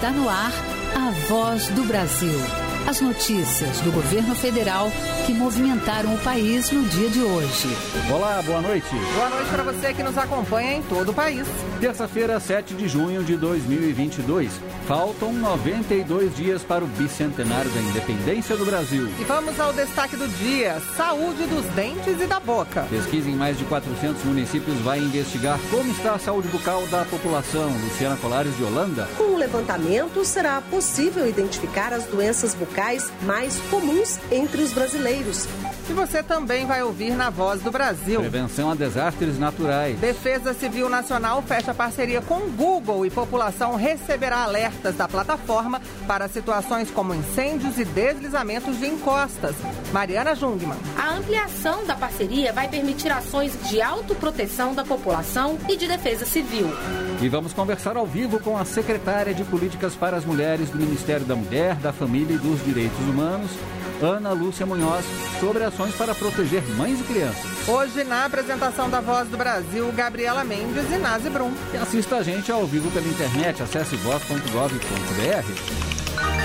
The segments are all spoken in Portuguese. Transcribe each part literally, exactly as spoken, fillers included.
Está no ar a Voz do Brasil. As notícias do governo federal que movimentaram o país no dia de hoje. Olá, boa noite. Boa noite para você que nos acompanha em todo o país. Terça-feira, sete de junho de dois mil e vinte e dois. Faltam noventa e dois dias para o bicentenário da independência do Brasil. E vamos ao destaque do dia: saúde dos dentes e da boca. Pesquisa em mais de quatrocentos municípios vai investigar como está a saúde bucal da população. Luciana Colares, de Holanda. Com o levantamento, será possível identificar as doenças bucais mais comuns entre os brasileiros. E você também vai ouvir na Voz do Brasil. Prevenção a desastres naturais. Defesa Civil Nacional fecha parceria com o Google e população receberá alertas da plataforma para situações como incêndios e deslizamentos de encostas. Mariana Jungmann. A ampliação da parceria vai permitir ações de autoproteção da população e de defesa civil. E vamos conversar ao vivo com a secretária de Políticas para as Mulheres do Ministério da Mulher, da Família e dos Direitos Humanos, Ana Lúcia Munhoz, sobre ações para proteger mães e crianças. Hoje, na apresentação da Voz do Brasil, Gabriela Mendes e Nazi Brum. E assista a gente ao vivo pela internet, acesse voz ponto gov ponto br.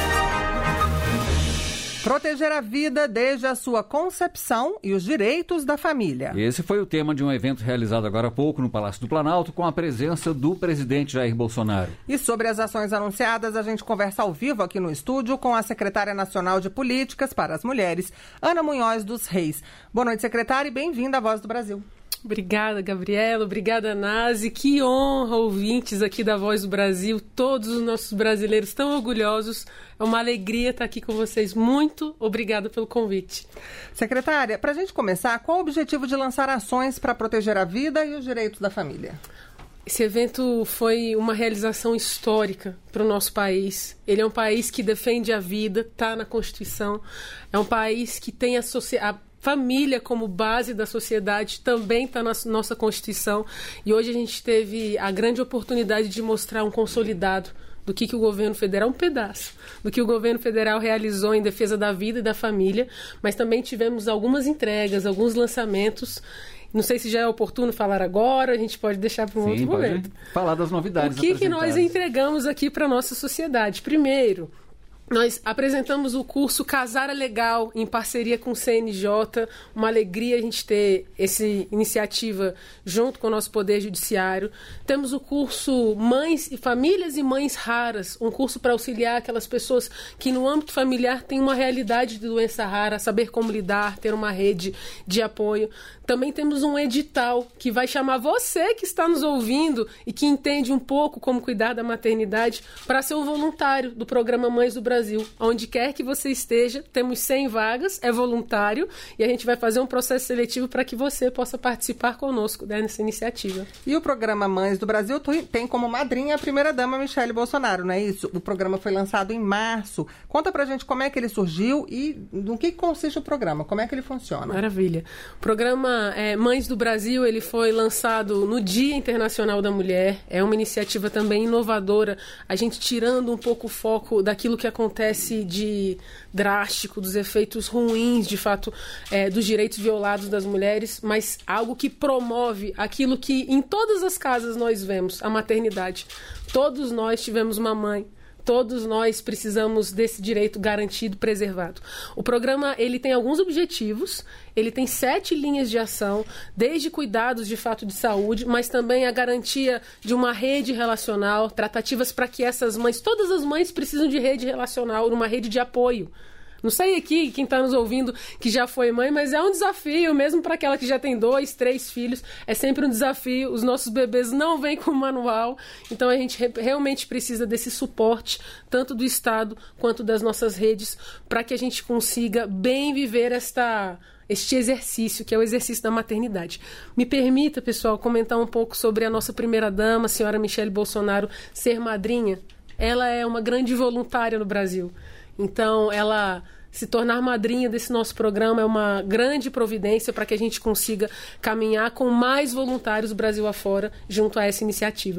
Proteger a vida desde a sua concepção e os direitos da família. Esse foi o tema de um evento realizado agora há pouco no Palácio do Planalto, com a presença do presidente Jair Bolsonaro. E sobre as ações anunciadas, a gente conversa ao vivo aqui no estúdio com a secretária nacional de Políticas para as Mulheres, Ana Munhoz dos Reis. Boa noite, secretária, e bem-vinda à Voz do Brasil. Obrigada, Gabriela. Obrigada, Nazi. Que honra, ouvintes aqui da Voz do Brasil. Todos os nossos brasileiros tão orgulhosos. É uma alegria estar aqui com vocês. Muito obrigada pelo convite. Secretária, para a gente começar, qual o objetivo de lançar ações para proteger a vida e os direitos da família? Esse evento foi uma realização histórica para o nosso país. Ele é um país que defende a vida, está na Constituição. É um país que tem a sociedade... Família como base da sociedade também está na nossa Constituição, e hoje a gente teve a grande oportunidade de mostrar um consolidado do que, que o governo federal, um pedaço, do que o governo federal realizou em defesa da vida e da família, mas também tivemos algumas entregas, alguns lançamentos. Não sei se já é oportuno falar agora, a gente pode deixar para um Sim, outro momento. Falar das novidades. O que, que nós entregamos aqui para a nossa sociedade? Primeiro, nós apresentamos o curso Casar é Legal, em parceria com o C N J. Uma alegria a gente ter essa iniciativa junto com o nosso Poder Judiciário. Temos o curso Mães e Famílias e Mães Raras, um curso para auxiliar aquelas pessoas que no âmbito familiar têm uma realidade de doença rara, saber como lidar, ter uma rede de apoio. Também temos um edital que vai chamar você que está nos ouvindo e que entende um pouco como cuidar da maternidade para ser um voluntário do programa Mães do Brasil. Brasil. Onde quer que você esteja, temos cem vagas, é voluntário, e a gente vai fazer um processo seletivo para que você possa participar conosco nessa iniciativa. E o programa Mães do Brasil tem como madrinha a primeira-dama Michele Bolsonaro, não é isso? O programa foi lançado em março. Conta pra gente como é que ele surgiu e no que consiste o programa, como é que ele funciona. Maravilha. O programa é, Mães do Brasil, ele foi lançado no Dia Internacional da Mulher, é uma iniciativa também inovadora, a gente tirando um pouco o foco daquilo que acontece acontece de drástico, dos efeitos ruins, de fato, é, dos direitos violados das mulheres, mas algo que promove aquilo que em todas as casas nós vemos, a maternidade. Todos nós tivemos uma mãe. Todos nós precisamos desse direito garantido, preservado. O programa ele tem alguns objetivos, ele tem sete linhas de ação, desde cuidados de fato de saúde, mas também a garantia de uma rede relacional, tratativas para que essas mães, todas as mães precisam de rede relacional, uma rede de apoio. Não sei aqui quem está nos ouvindo que já foi mãe, mas é um desafio, mesmo para aquela que já tem dois, três filhos, é sempre um desafio. Os nossos bebês não vêm com manual, então a gente re- realmente precisa desse suporte, tanto do Estado quanto das nossas redes, para que a gente consiga bem viver esta... este exercício, que é o exercício da maternidade. Me permita, pessoal, comentar um pouco sobre a nossa primeira-dama, a senhora Michele Bolsonaro, ser madrinha. Ela é uma grande voluntária no Brasil. Então, ela se tornar madrinha desse nosso programa é uma grande providência para que a gente consiga caminhar com mais voluntários Brasil afora junto a essa iniciativa.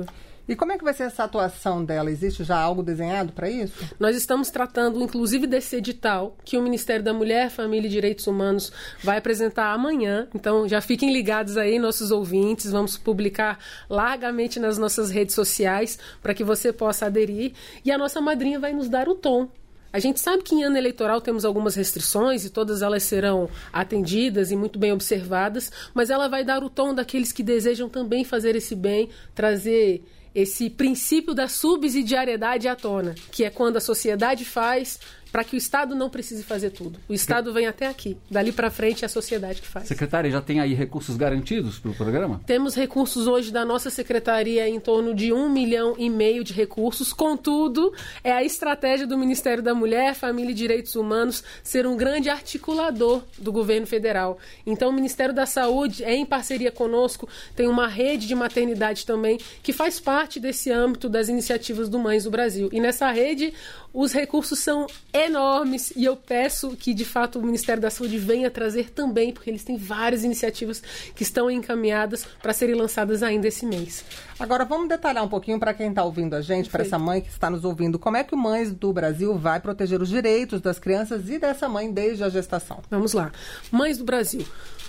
E como é que vai ser essa atuação dela? Existe já algo desenhado para isso? Nós estamos tratando, inclusive, desse edital que o Ministério da Mulher, Família e Direitos Humanos vai apresentar amanhã. Então, já fiquem ligados aí, nossos ouvintes. Vamos publicar largamente nas nossas redes sociais para que você possa aderir. E a nossa madrinha vai nos dar o tom. A gente sabe que em ano eleitoral temos algumas restrições e todas elas serão atendidas e muito bem observadas, mas ela vai dar o tom daqueles que desejam também fazer esse bem, trazer esse princípio da subsidiariedade à tona, que é quando a sociedade faz para que o Estado não precise fazer tudo. O Estado vem até aqui. Dali para frente é a sociedade que faz. Secretária, já tem aí recursos garantidos para o programa? Temos recursos hoje da nossa secretaria em torno de um milhão e meio de recursos. Contudo, é a estratégia do Ministério da Mulher, Família e Direitos Humanos ser um grande articulador do governo federal. Então, o Ministério da Saúde, é em parceria conosco, tem uma rede de maternidade também, que faz parte desse âmbito das iniciativas do Mães do Brasil. E nessa rede, os recursos são enormes e eu peço que, de fato, o Ministério da Saúde venha trazer também, porque eles têm várias iniciativas que estão encaminhadas para serem lançadas ainda esse mês. Agora, vamos detalhar um pouquinho para quem está ouvindo a gente, para essa mãe que está nos ouvindo, como é que o Mães do Brasil vai proteger os direitos das crianças e dessa mãe desde a gestação? Vamos lá. Mães do Brasil.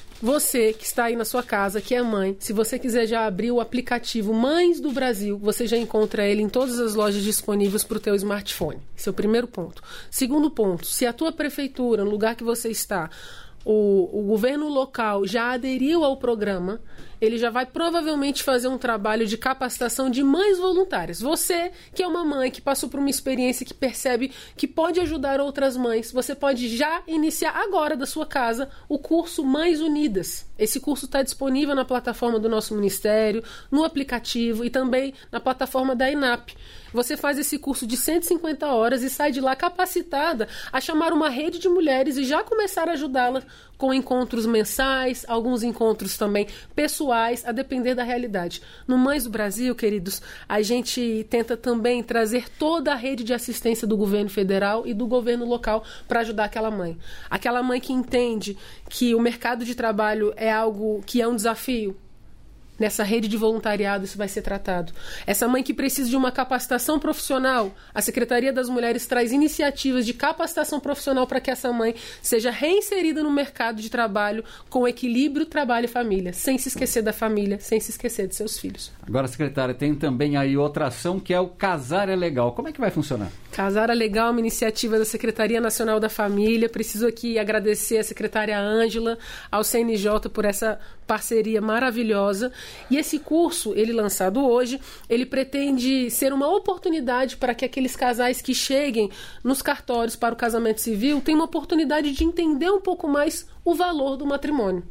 Você que está aí na sua casa, que é mãe, se você quiser já abrir o aplicativo Mães do Brasil, você já encontra ele em todas as lojas disponíveis para o teu smartphone. Esse é o primeiro ponto. Segundo ponto, se a tua prefeitura, no lugar que você está, o, o governo local já aderiu ao programa, ele já vai provavelmente fazer um trabalho de capacitação de mães voluntárias. Você, que é uma mãe que passou por uma experiência que percebe que pode ajudar outras mães, você pode já iniciar agora da sua casa o curso Mães Unidas. Esse curso está disponível na plataforma do nosso ministério, no aplicativo e também na plataforma da ENAP. Você faz esse curso de cento e cinquenta horas e sai de lá capacitada a chamar uma rede de mulheres e já começar a ajudá-la com encontros mensais, alguns encontros também pessoais, a depender da realidade. No Mães do Brasil, queridos, a gente tenta também trazer toda a rede de assistência do governo federal e do governo local para ajudar aquela mãe. Aquela mãe que entende que o mercado de trabalho é algo que é um desafio. Nessa rede de voluntariado isso vai ser tratado. Essa mãe que precisa de uma capacitação profissional, a Secretaria das Mulheres traz iniciativas de capacitação profissional para que essa mãe seja reinserida no mercado de trabalho com equilíbrio trabalho e família, sem se esquecer da família, sem se esquecer de seus filhos. Agora, secretária, tem também aí outra ação que é o Casar é Legal. Como é que vai funcionar? Casar é Legal, uma iniciativa da Secretaria Nacional da Família. Preciso aqui agradecer a secretária Ângela, ao C N J por essa parceria maravilhosa. E esse curso, ele lançado hoje, ele pretende ser uma oportunidade para que aqueles casais que cheguem nos cartórios para o casamento civil tenham uma oportunidade de entender um pouco mais o valor do matrimônio.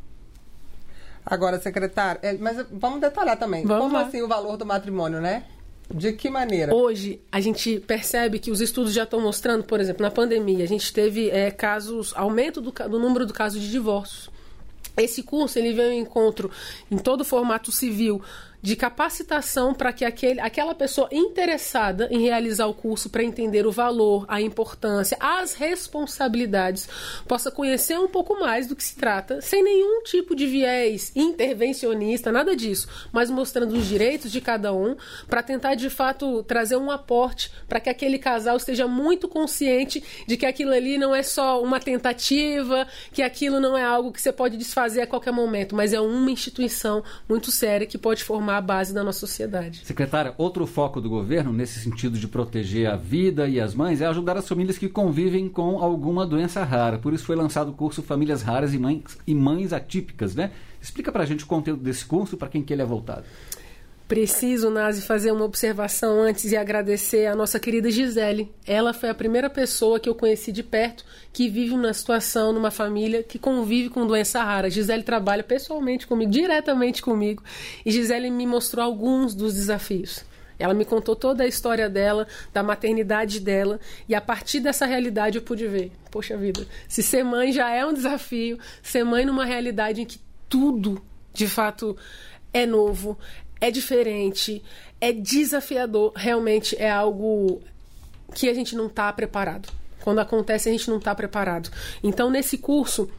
Agora, secretária, é, mas vamos detalhar também. Vamos Como lá. assim o valor do matrimônio, né? De que maneira? Hoje, a gente percebe que os estudos já estão mostrando, por exemplo, na pandemia, a gente teve é, casos, aumento do, do número do casos de divórcios. Esse curso ele vem ao encontro em todo o formato civil de capacitação para que aquele, aquela pessoa interessada em realizar o curso para entender o valor, a importância, as responsabilidades, possa conhecer um pouco mais do que se trata, sem nenhum tipo de viés intervencionista, nada disso, mas mostrando os direitos de cada um, para tentar de fato trazer um aporte para que aquele casal esteja muito consciente de que aquilo ali não é só uma tentativa, que aquilo não é algo que você pode desfazer a qualquer momento, mas é uma instituição muito séria que pode formar a base da nossa sociedade. Secretária, outro foco do governo, nesse sentido de proteger a vida e as mães, é ajudar as famílias que convivem com alguma doença rara. Por isso foi lançado o curso Famílias Raras e Mães, e Mães Atípicas, né? Explica pra gente o conteúdo desse curso, para quem que ele é voltado. Preciso, Nazi, fazer uma observação antes e agradecer a nossa querida Gisele. Ela foi a primeira pessoa que eu conheci de perto que vive uma situação, numa família que convive com doença rara. Gisele trabalha pessoalmente comigo, diretamente comigo, e Gisele me mostrou alguns dos desafios. Ela me contou toda a história dela, da maternidade dela, e a partir dessa realidade eu pude ver, poxa vida, se ser mãe já é um desafio, ser mãe numa realidade em que tudo, de fato, é novo, é diferente, é desafiador, realmente é algo que a gente não está preparado. Quando acontece, a gente não está preparado. Então, nesse curso,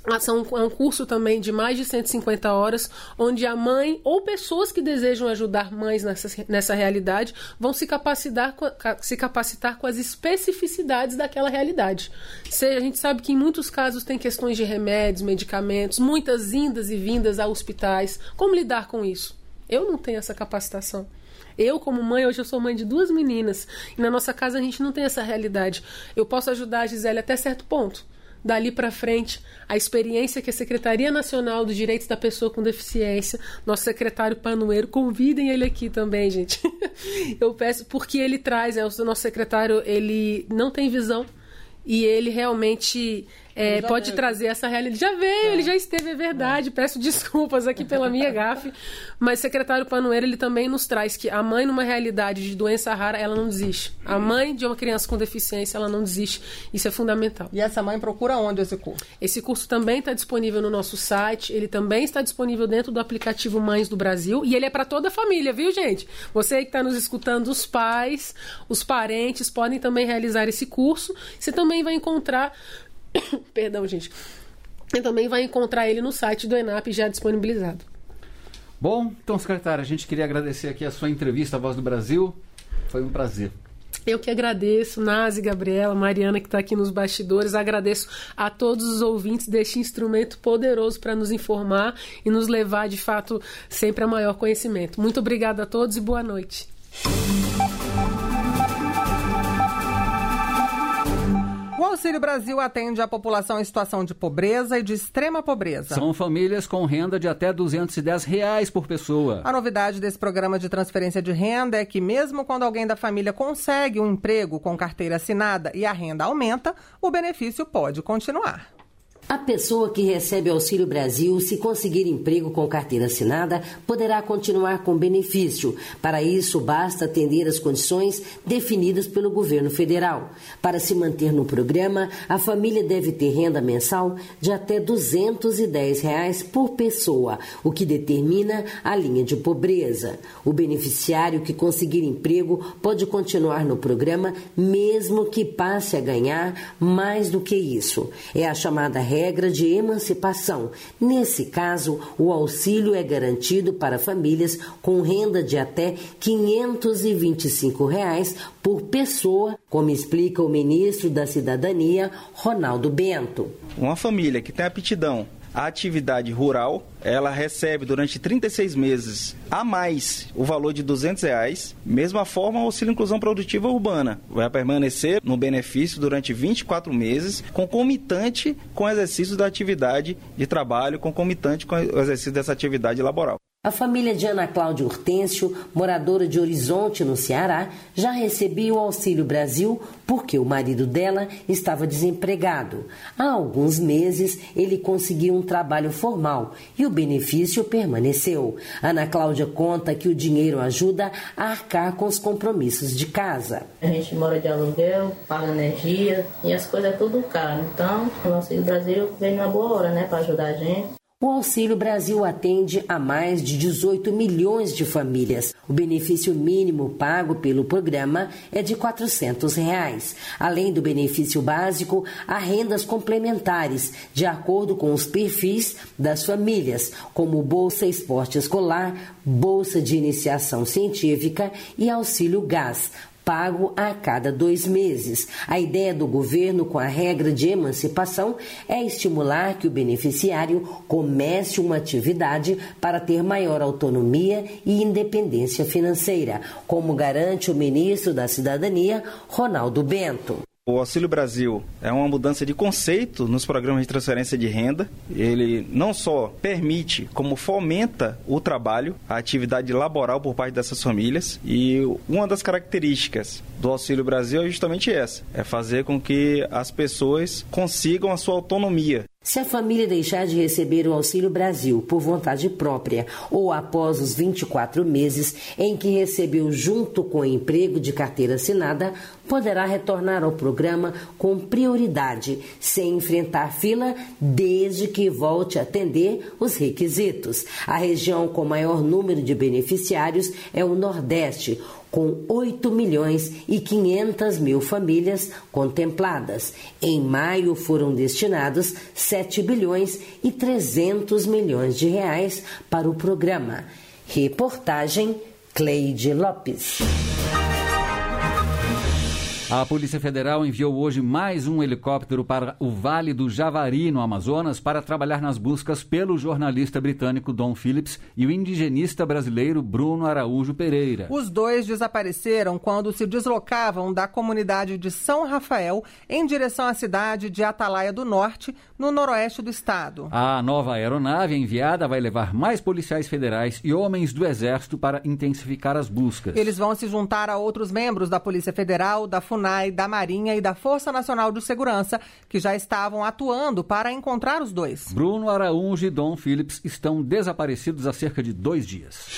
São, é um curso também de mais de cento e cinquenta horas, onde a mãe ou pessoas que desejam ajudar mães nessa, nessa realidade vão se capacitar, se capacitar com as especificidades daquela realidade. Seja, a gente sabe que em muitos casos tem questões de remédios, medicamentos, muitas indas e vindas a hospitais. Como lidar com isso? Eu não tenho essa capacitação. Eu, como mãe, hoje eu sou mãe de duas meninas, e na nossa casa a gente não tem essa realidade. Eu posso ajudar a Gisele até certo ponto. Dali para frente, a experiência que a Secretaria Nacional dos Direitos da Pessoa com Deficiência, nosso secretário Panueiro, convidem ele aqui também, gente. Eu peço, porque ele traz, é, o nosso secretário, ele não tem visão e ele realmente é, pode veio. trazer essa realidade. Já veio, é. ele já esteve, é verdade. É. Peço desculpas aqui pela minha gafe, mas o secretário Panueiro, ele também nos traz que a mãe, numa realidade de doença rara, ela não desiste. A mãe de uma criança com deficiência, ela não desiste. Isso é fundamental. E essa mãe procura onde esse curso? Esse curso também está disponível no nosso site, ele também está disponível dentro do aplicativo Mães do Brasil, e ele é para toda a família, viu, gente? Você que está nos escutando, os pais, os parentes, podem também realizar esse curso. Você também vai encontrar... Perdão, gente. Você também vai encontrar ele no site do ENAP já disponibilizado. Bom, então, secretária, a gente queria agradecer aqui a sua entrevista à Voz do Brasil. Foi um prazer. Eu que agradeço, Nazi, Gabriela, Mariana, que está aqui nos bastidores. Agradeço a todos os ouvintes deste instrumento poderoso para nos informar e nos levar, de fato, sempre a maior conhecimento. Muito obrigada a todos e boa noite. O Auxílio Brasil atende a população em situação de pobreza e de extrema pobreza. São famílias com renda de até duzentos e dez reais por pessoa. A novidade desse programa de transferência de renda é que mesmo quando alguém da família consegue um emprego com carteira assinada e a renda aumenta, o benefício pode continuar. A pessoa que recebe Auxílio Brasil, se conseguir emprego com carteira assinada, poderá continuar com benefício. Para isso, basta atender às condições definidas pelo governo federal. Para se manter no programa, a família deve ter renda mensal de até duzentos e dez reais por pessoa, o que determina a linha de pobreza. O beneficiário que conseguir emprego pode continuar no programa, mesmo que passe a ganhar mais do que isso. É a chamada regra de emancipação. Nesse caso, o auxílio é garantido para famílias com renda de até quinhentos e vinte e cinco reais por pessoa, como explica o ministro da Cidadania, Ronaldo Bento. Uma família que tem aptidão à atividade rural, ela recebe durante trinta e seis meses a mais o valor de duzentos reais. Mesma forma, o auxílio inclusão produtiva urbana vai permanecer no benefício durante vinte e quatro meses, concomitante com o exercício da atividade de trabalho, concomitante com o exercício dessa atividade laboral. A família de Ana Cláudia Hortêncio, moradora de Horizonte, no Ceará, já recebia o Auxílio Brasil porque o marido dela estava desempregado. Há alguns meses, ele conseguiu um trabalho formal e o benefício permaneceu. Ana Cláudia conta que o dinheiro ajuda a arcar com os compromissos de casa. A gente mora de aluguel, paga energia e as coisas é tudo caro. Então, o Auxílio Brasil veio na boa hora, né, para ajudar a gente. O Auxílio Brasil atende a mais de dezoito milhões de famílias. O benefício mínimo pago pelo programa é de quatrocentos reais. Além do benefício básico, há rendas complementares, de acordo com os perfis das famílias, como Bolsa Esporte Escolar, Bolsa de Iniciação Científica e Auxílio Gás, pago a cada dois meses. A ideia do governo com a regra de emancipação é estimular que o beneficiário comece uma atividade para ter maior autonomia e independência financeira, como garante o ministro da Cidadania, Ronaldo Bento. O Auxílio Brasil é uma mudança de conceito nos programas de transferência de renda. Ele não só permite, como fomenta o trabalho, a atividade laboral por parte dessas famílias. E uma das características do Auxílio Brasil é justamente essa, é fazer com que as pessoas consigam a sua autonomia. Se a família deixar de receber o Auxílio Brasil por vontade própria ou após os vinte e quatro meses em que recebeu junto com o emprego de carteira assinada, poderá retornar ao programa com prioridade, sem enfrentar fila, desde que volte a atender os requisitos. A região com maior número de beneficiários é o Nordeste, com oito milhões e quinhentas mil famílias contempladas. Em maio foram destinados sete bilhões e trezentos milhões de reais para o programa. Reportagem Cleide Lopes. A Polícia Federal enviou hoje mais um helicóptero para o Vale do Javari, no Amazonas, para trabalhar nas buscas pelo jornalista britânico Dom Phillips e o indigenista brasileiro Bruno Araújo Pereira. Os dois desapareceram quando se deslocavam da comunidade de São Rafael em direção à cidade de Atalaia do Norte, no noroeste do estado. A nova aeronave enviada vai levar mais policiais federais e homens do Exército para intensificar as buscas. Eles vão se juntar a outros membros da Polícia Federal, da FUNAI, da Marinha e da Força Nacional de Segurança, que já estavam atuando para encontrar os dois. Bruno Araújo e Dom Phillips estão desaparecidos há cerca de dois dias.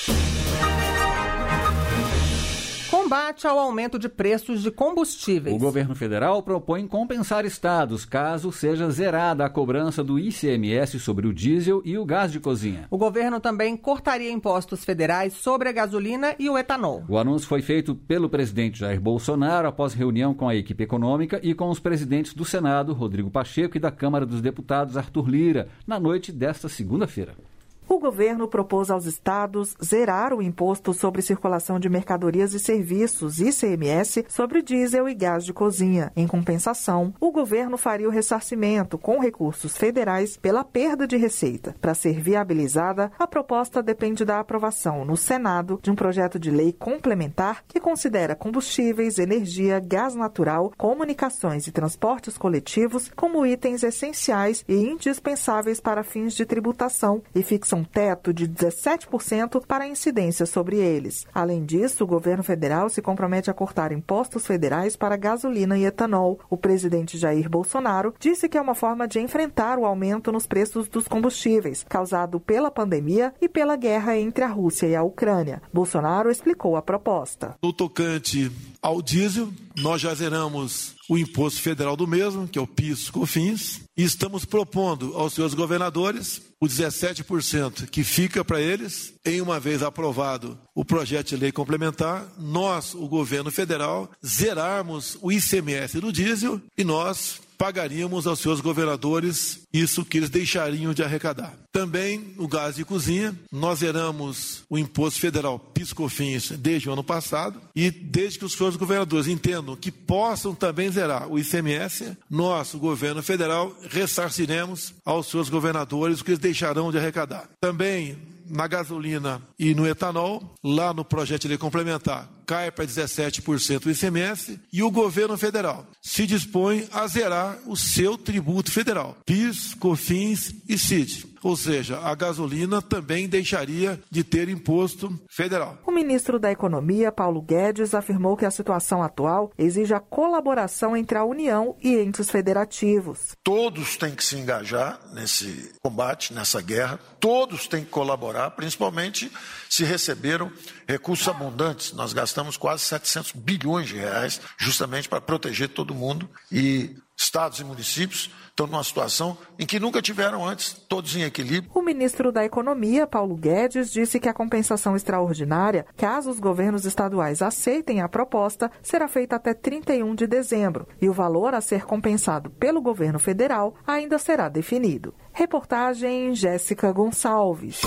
Combate ao aumento de preços de combustíveis. O governo federal propõe compensar estados caso seja zerada a cobrança do I C M S sobre o diesel e o gás de cozinha. O governo também cortaria impostos federais sobre a gasolina e o etanol. O anúncio foi feito pelo presidente Jair Bolsonaro após reunião com a equipe econômica e com os presidentes do Senado, Rodrigo Pacheco, e da Câmara dos Deputados, Arthur Lira, na noite desta segunda-feira. O governo propôs aos estados zerar o imposto sobre circulação de mercadorias e serviços, I C M S, sobre diesel e gás de cozinha. Em compensação, o governo faria o ressarcimento com recursos federais pela perda de receita. Para ser viabilizada, a proposta depende da aprovação no Senado de um projeto de lei complementar que considera combustíveis, energia, gás natural, comunicações e transportes coletivos como itens essenciais e indispensáveis para fins de tributação e fixam um teto de dezessete por cento para a incidência sobre eles. Além disso, o governo federal se compromete a cortar impostos federais para gasolina e etanol. O presidente Jair Bolsonaro disse que é uma forma de enfrentar o aumento nos preços dos combustíveis, causado pela pandemia e pela guerra entre a Rússia e a Ucrânia. Bolsonaro explicou a proposta. No tocante ao diesel, nós já zeramos o imposto federal do mesmo, que é o PIS, COFINS, e estamos propondo aos seus governadores o dezessete por cento que fica para eles, em uma vez aprovado o projeto de lei complementar, nós, o governo federal, zerarmos o I C M S do diesel e nós pagaríamos aos seus governadores isso que eles deixariam de arrecadar. Também o gás de cozinha, nós zeramos o imposto federal PIS/COFINS desde o ano passado e desde que os seus governadores entendam que possam também zerar o I C M S, nós, o governo federal, ressarciremos aos seus governadores o que eles deixarão de arrecadar. Também na gasolina e no etanol, lá no projeto de lei complementar, cai para dezessete por cento o I C M S e o governo federal se dispõe a zerar o seu tributo federal, PIS, COFINS e C I D. Ou seja, a gasolina também deixaria de ter imposto federal. O ministro da Economia, Paulo Guedes, afirmou que a situação atual exige a colaboração entre a União e entes federativos. Todos têm que se engajar nesse combate, nessa guerra. Todos têm que colaborar, principalmente se receberam recursos abundantes. Nós gastamos quase setecentos bilhões de reais justamente para proteger todo mundo. E estados e municípios estão numa situação em que nunca tiveram antes, todos em equilíbrio. O ministro da Economia, Paulo Guedes, disse que a compensação extraordinária, caso os governos estaduais aceitem a proposta, será feita até trinta e um de dezembro e o valor a ser compensado pelo governo federal ainda será definido. Reportagem Jéssica Gonçalves.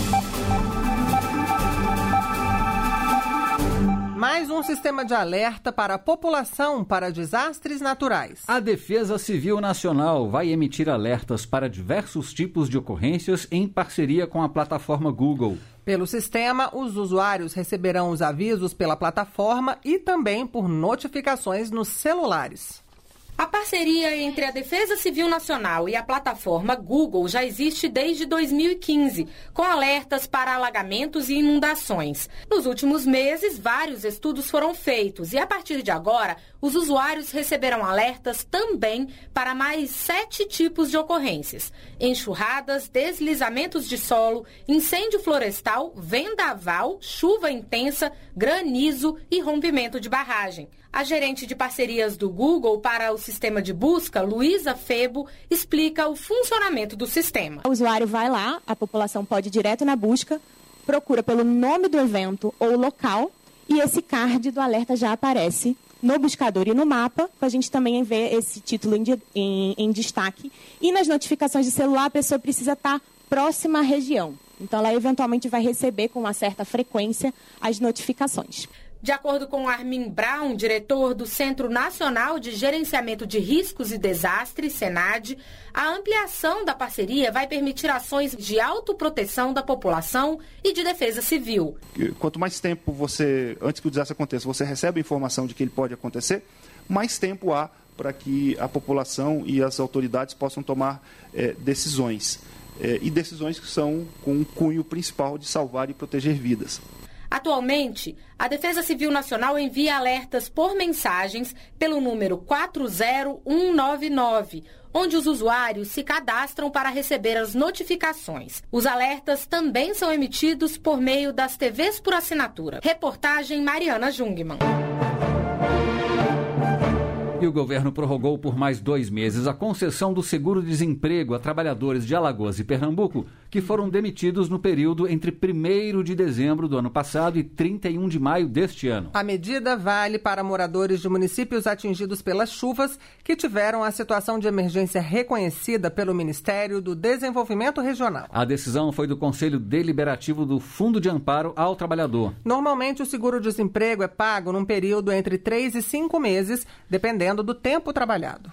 Mais um sistema de alerta para a população para desastres naturais. A Defesa Civil Nacional vai emitir alertas para diversos tipos de ocorrências em parceria com a plataforma Google. Pelo sistema, os usuários receberão os avisos pela plataforma e também por notificações nos celulares. A parceria entre a Defesa Civil Nacional e a plataforma Google já existe desde dois mil e quinze, com alertas para alagamentos e inundações. Nos últimos meses, vários estudos foram feitos e, a partir de agora, os usuários receberão alertas também para mais sete tipos de ocorrências: enxurradas, deslizamentos de solo, incêndio florestal, vendaval, chuva intensa, granizo e rompimento de barragem. A gerente de parcerias do Google para o sistema de busca, Luísa Febo, explica o funcionamento do sistema. O usuário vai lá, a população pode ir direto na busca, procura pelo nome do evento ou local e esse card do alerta já aparece no buscador e no mapa, para a gente também ver esse título em, em, em destaque. E nas notificações de celular, a pessoa precisa estar próxima à região. Então, ela eventualmente vai receber com uma certa frequência as notificações. De acordo com Armin Brown, diretor do Centro Nacional de Gerenciamento de Riscos e Desastres, SENAD, a ampliação da parceria vai permitir ações de autoproteção da população e de defesa civil. Quanto mais tempo você, antes que o desastre aconteça, você recebe a informação de que ele pode acontecer, mais tempo há para que a população e as autoridades possam tomar é, decisões. É, e decisões que são com o cunho principal de salvar e proteger vidas. Atualmente, a Defesa Civil Nacional envia alertas por mensagens pelo número quatro zero um nove nove, onde os usuários se cadastram para receber as notificações. Os alertas também são emitidos por meio das T Vs por assinatura. Reportagem Mariana Jungmann. E o governo prorrogou por mais dois meses a concessão do seguro-desemprego a trabalhadores de Alagoas e Pernambuco que foram demitidos no período entre primeiro de dezembro do ano passado e trinta e um de maio deste ano. A medida vale para moradores de municípios atingidos pelas chuvas que tiveram a situação de emergência reconhecida pelo Ministério do Desenvolvimento Regional. A decisão foi do Conselho Deliberativo do Fundo de Amparo ao Trabalhador. Normalmente, o seguro-desemprego é pago num período entre três e cinco meses, dependendo do tempo trabalhado.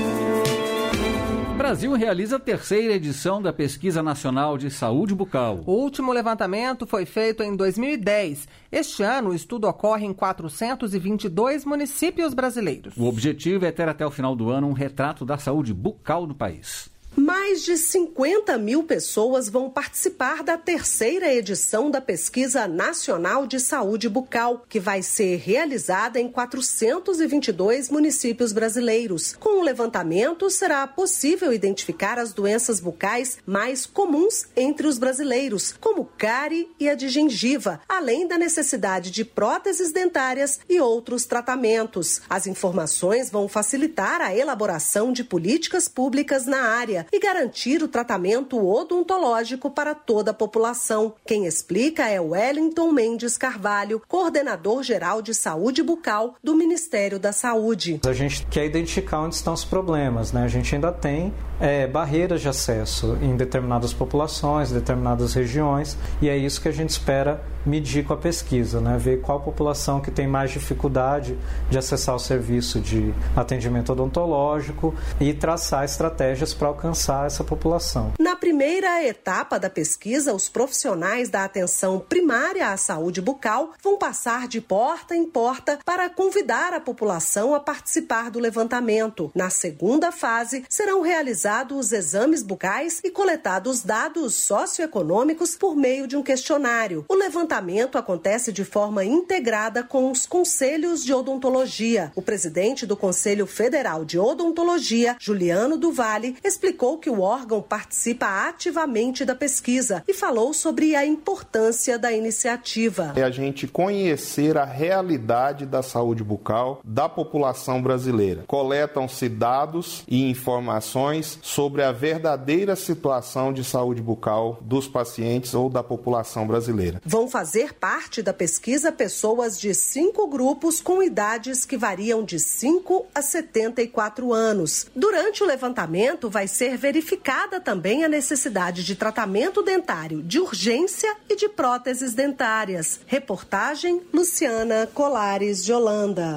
O Brasil realiza a terceira edição da Pesquisa Nacional de Saúde Bucal. O último levantamento foi feito em dois mil e dez. Este ano, o estudo ocorre em quatrocentos e vinte e dois municípios brasileiros. O objetivo é ter até o final do ano um retrato da saúde bucal no país. Mais de cinquenta mil pessoas vão participar da terceira edição da Pesquisa Nacional de Saúde Bucal, que vai ser realizada em quatrocentos e vinte e dois municípios brasileiros. Com o levantamento, será possível identificar as doenças bucais mais comuns entre os brasileiros, como cárie e a de gengiva, além da necessidade de próteses dentárias e outros tratamentos. As informações vão facilitar a elaboração de políticas públicas na área e garantir o tratamento odontológico para toda a população. Quem explica é Wellington Mendes Carvalho, coordenador-geral de saúde bucal do Ministério da Saúde. A gente quer identificar onde estão os problemas, né? A gente ainda tem é, barreiras de acesso em determinadas populações, determinadas regiões, e é isso que a gente espera medir com a pesquisa, né? Ver qual população que tem mais dificuldade de acessar o serviço de atendimento odontológico e traçar estratégias para alcançar essa população. Na primeira etapa da pesquisa, os profissionais da atenção primária à saúde bucal vão passar de porta em porta para convidar a população a participar do levantamento. Na segunda fase, serão realizados os exames bucais e coletados dados socioeconômicos por meio de um questionário. O levantamento acontece de forma integrada com os conselhos de odontologia. O presidente do Conselho Federal de Odontologia, Juliano do Vale, explicou que o órgão participa ativamente da pesquisa e falou sobre a importância da iniciativa. É a gente conhecer a realidade da saúde bucal da população brasileira. Coletam-se dados e informações sobre a verdadeira situação de saúde bucal dos pacientes ou da população brasileira. Vão fazer parte da pesquisa pessoas de cinco grupos com idades que variam de cinco a setenta e quatro anos. Durante o levantamento, vai ser verificada também a necessidade de tratamento dentário de urgência e de próteses dentárias. Reportagem Luciana Colares de Holanda.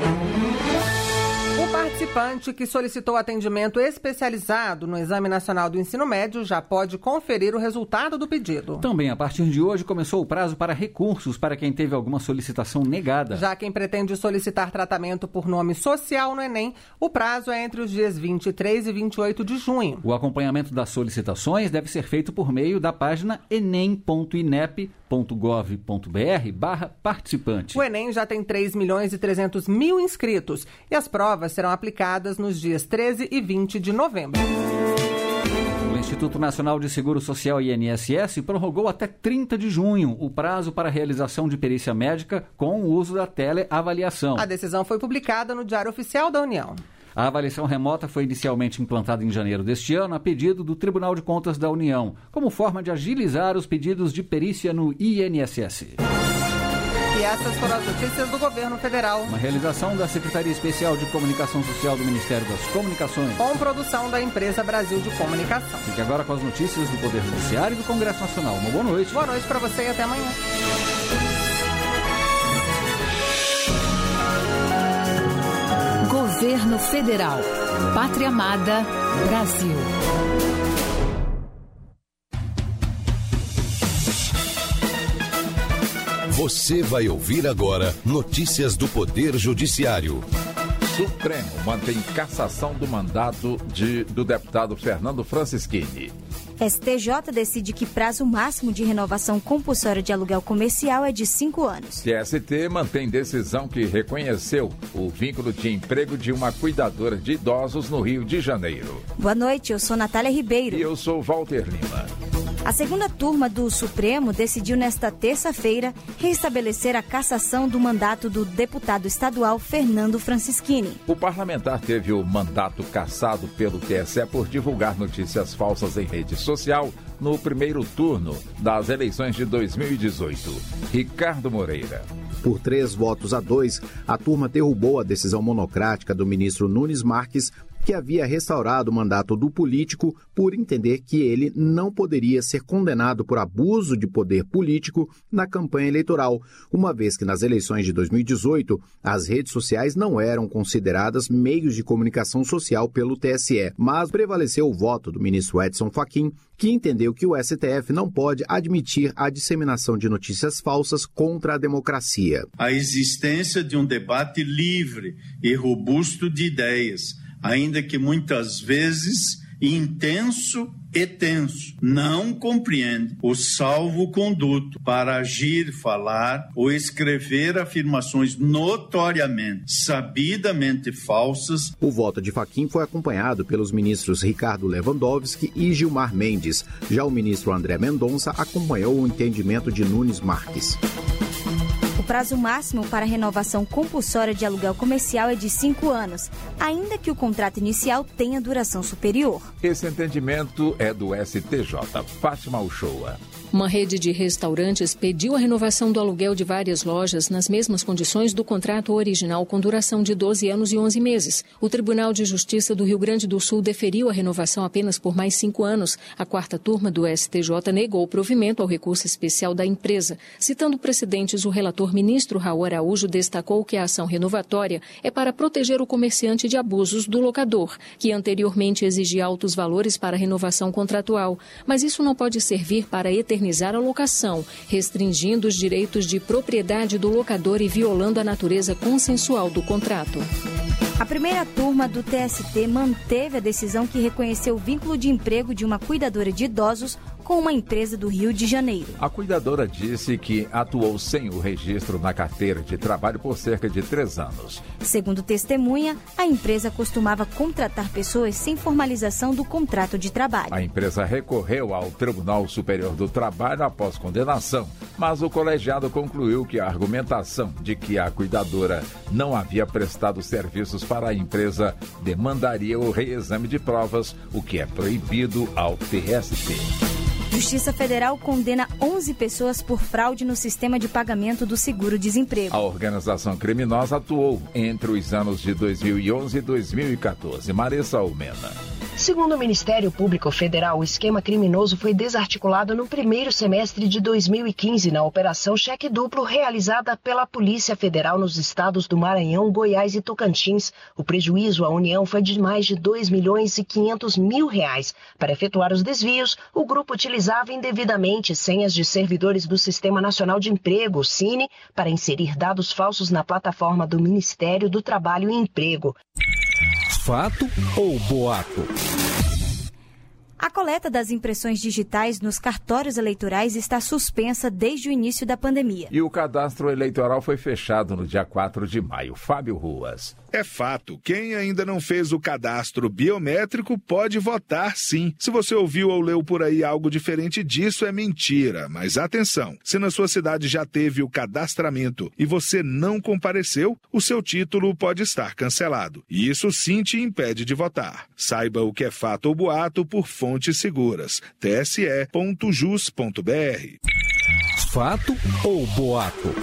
O participante que solicitou atendimento especializado no Exame Nacional do Ensino Médio já pode conferir o resultado do pedido. Também, a partir de hoje, começou o prazo para recursos para quem teve alguma solicitação negada. Já quem pretende solicitar tratamento por nome social no Enem, o prazo é entre os dias vinte e três e vinte e oito de junho. O acompanhamento das solicitações deve ser feito por meio da página enem ponto inep ponto gov ponto br barra participante. O Enem já tem três milhões e trezentos mil inscritos e as provas serão aplicadas nos dias treze e vinte de novembro. O Instituto Nacional de Seguro Social, I N S S, prorrogou até trinta de junho o prazo para a realização de perícia médica com o uso da teleavaliação. A decisão foi publicada no Diário Oficial da União. A avaliação remota foi inicialmente implantada em janeiro deste ano a pedido do Tribunal de Contas da União, como forma de agilizar os pedidos de perícia no I N S S. E essas foram as notícias do Governo Federal. Uma realização da Secretaria Especial de Comunicação Social do Ministério das Comunicações. Com produção da Empresa Brasil de Comunicação. Fique agora com as notícias do Poder Judiciário e do Congresso Nacional. Uma boa noite. Boa noite para você e até amanhã. Governo Federal. Pátria Amada, Brasil. Você vai ouvir agora notícias do Poder Judiciário. Supremo mantém cassação do mandato de, do deputado Fernando Francischini. S T J decide que prazo máximo de renovação compulsória de aluguel comercial é de cinco anos. T S T mantém decisão que reconheceu o vínculo de emprego de uma cuidadora de idosos no Rio de Janeiro. Boa noite, eu sou Natália Ribeiro. E eu sou Walter Lima. A segunda turma do Supremo decidiu nesta terça-feira restabelecer a cassação do mandato do deputado estadual Fernando Francischini. O parlamentar teve o mandato cassado pelo T S E por divulgar notícias falsas em rede social no primeiro turno das eleições de dois mil e dezoito. Ricardo Moreira. Por três votos a dois, a turma derrubou a decisão monocrática do ministro Nunes Marques, que havia restaurado o mandato do político por entender que ele não poderia ser condenado por abuso de poder político na campanha eleitoral, uma vez que nas eleições de dois mil e dezoito as redes sociais não eram consideradas meios de comunicação social pelo T S E, mas prevaleceu o voto do ministro Edson Fachin, que entendeu que o S T F não pode admitir a disseminação de notícias falsas contra a democracia. A existência de um debate livre e robusto de ideias, ainda que muitas vezes intenso e tenso, não compreende o salvo-conduto para agir, falar ou escrever afirmações notoriamente, sabidamente falsas. O voto de Fachin foi acompanhado pelos ministros Ricardo Lewandowski e Gilmar Mendes. Já o ministro André Mendonça acompanhou o entendimento de Nunes Marques. O prazo máximo para renovação compulsória de aluguel comercial é de cinco anos, ainda que o contrato inicial tenha duração superior. Esse entendimento é do S T J. Fátima Uchoa. Uma rede de restaurantes pediu a renovação do aluguel de várias lojas nas mesmas condições do contrato original com duração de doze anos e onze meses. O Tribunal de Justiça do Rio Grande do Sul deferiu a renovação apenas por mais cinco anos. A quarta turma do S T J negou o provimento ao recurso especial da empresa. Citando precedentes, o relator ministro Raul Araújo destacou que a ação renovatória é para proteger o comerciante de abusos do locador, que anteriormente exigia altos valores para a renovação contratual. Mas isso não pode servir para eternizar a locação, restringindo os direitos de propriedade do locador e violando a natureza consensual do contrato. A primeira turma do T S T manteve a decisão que reconheceu o vínculo de emprego de uma cuidadora de idosos com uma empresa do Rio de Janeiro. A cuidadora disse que atuou sem o registro na carteira de trabalho por cerca de três anos. Segundo testemunha, a empresa costumava contratar pessoas sem formalização do contrato de trabalho. A empresa recorreu ao Tribunal Superior do Trabalho após condenação, mas o colegiado concluiu que a argumentação de que a cuidadora não havia prestado serviços para a empresa demandaria o reexame de provas, o que é proibido ao T S T. Justiça Federal condena onze pessoas por fraude no sistema de pagamento do seguro-desemprego. A organização criminosa atuou entre os anos de dois mil e onze e dois mil e quatorze. Marissa Almena. Segundo o Ministério Público Federal, o esquema criminoso foi desarticulado no primeiro semestre de dois mil e quinze na Operação Cheque Duplo, realizada pela Polícia Federal nos estados do Maranhão, Goiás e Tocantins. O prejuízo à União foi de mais de dois milhões e quinhentos mil reais. Para efetuar os desvios, o grupo utilizava indevidamente senhas de servidores do Sistema Nacional de Emprego, o Cine, para inserir dados falsos na plataforma do Ministério do Trabalho e Emprego. Fato ou boato? A coleta das impressões digitais nos cartórios eleitorais está suspensa desde o início da pandemia. E o cadastro eleitoral foi fechado no dia quatro de maio. Fábio Ruas. É fato, quem ainda não fez o cadastro biométrico pode votar sim. Se você ouviu ou leu por aí algo diferente disso, é mentira. Mas atenção, se na sua cidade já teve o cadastramento e você não compareceu, o seu título pode estar cancelado. E isso sim te impede de votar. Saiba o que é fato ou boato por fontes seguras. t s e ponto jus ponto b r. Fato ou boato?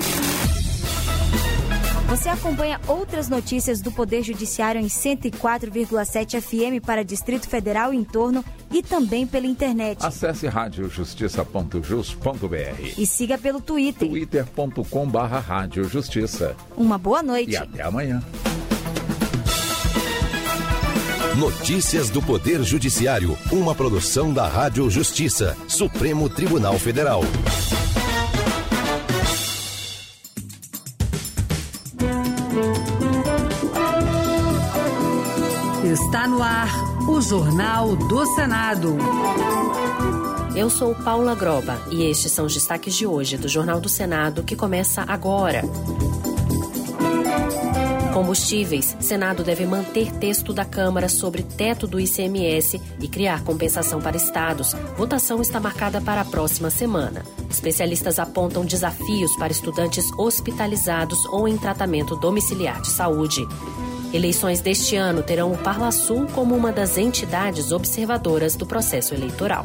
Você acompanha outras notícias do Poder Judiciário em cento e quatro vírgula sete F M para Distrito Federal e entorno e também pela internet. Acesse rádio justiça ponto jus ponto b r e siga pelo Twitter. twitter ponto com barra rádio justiça. Uma boa noite. E até amanhã. Notícias do Poder Judiciário, uma produção da Rádio Justiça, Supremo Tribunal Federal. Está no ar o Jornal do Senado. Eu sou Paula Groba e estes são os destaques de hoje do Jornal do Senado, que começa agora. Combustíveis. Senado deve manter texto da Câmara sobre teto do I C M S e criar compensação para estados. Votação está marcada para a próxima semana. Especialistas apontam desafios para estudantes hospitalizados ou em tratamento domiciliar de saúde. Eleições deste ano terão o Parlasul como uma das entidades observadoras do processo eleitoral.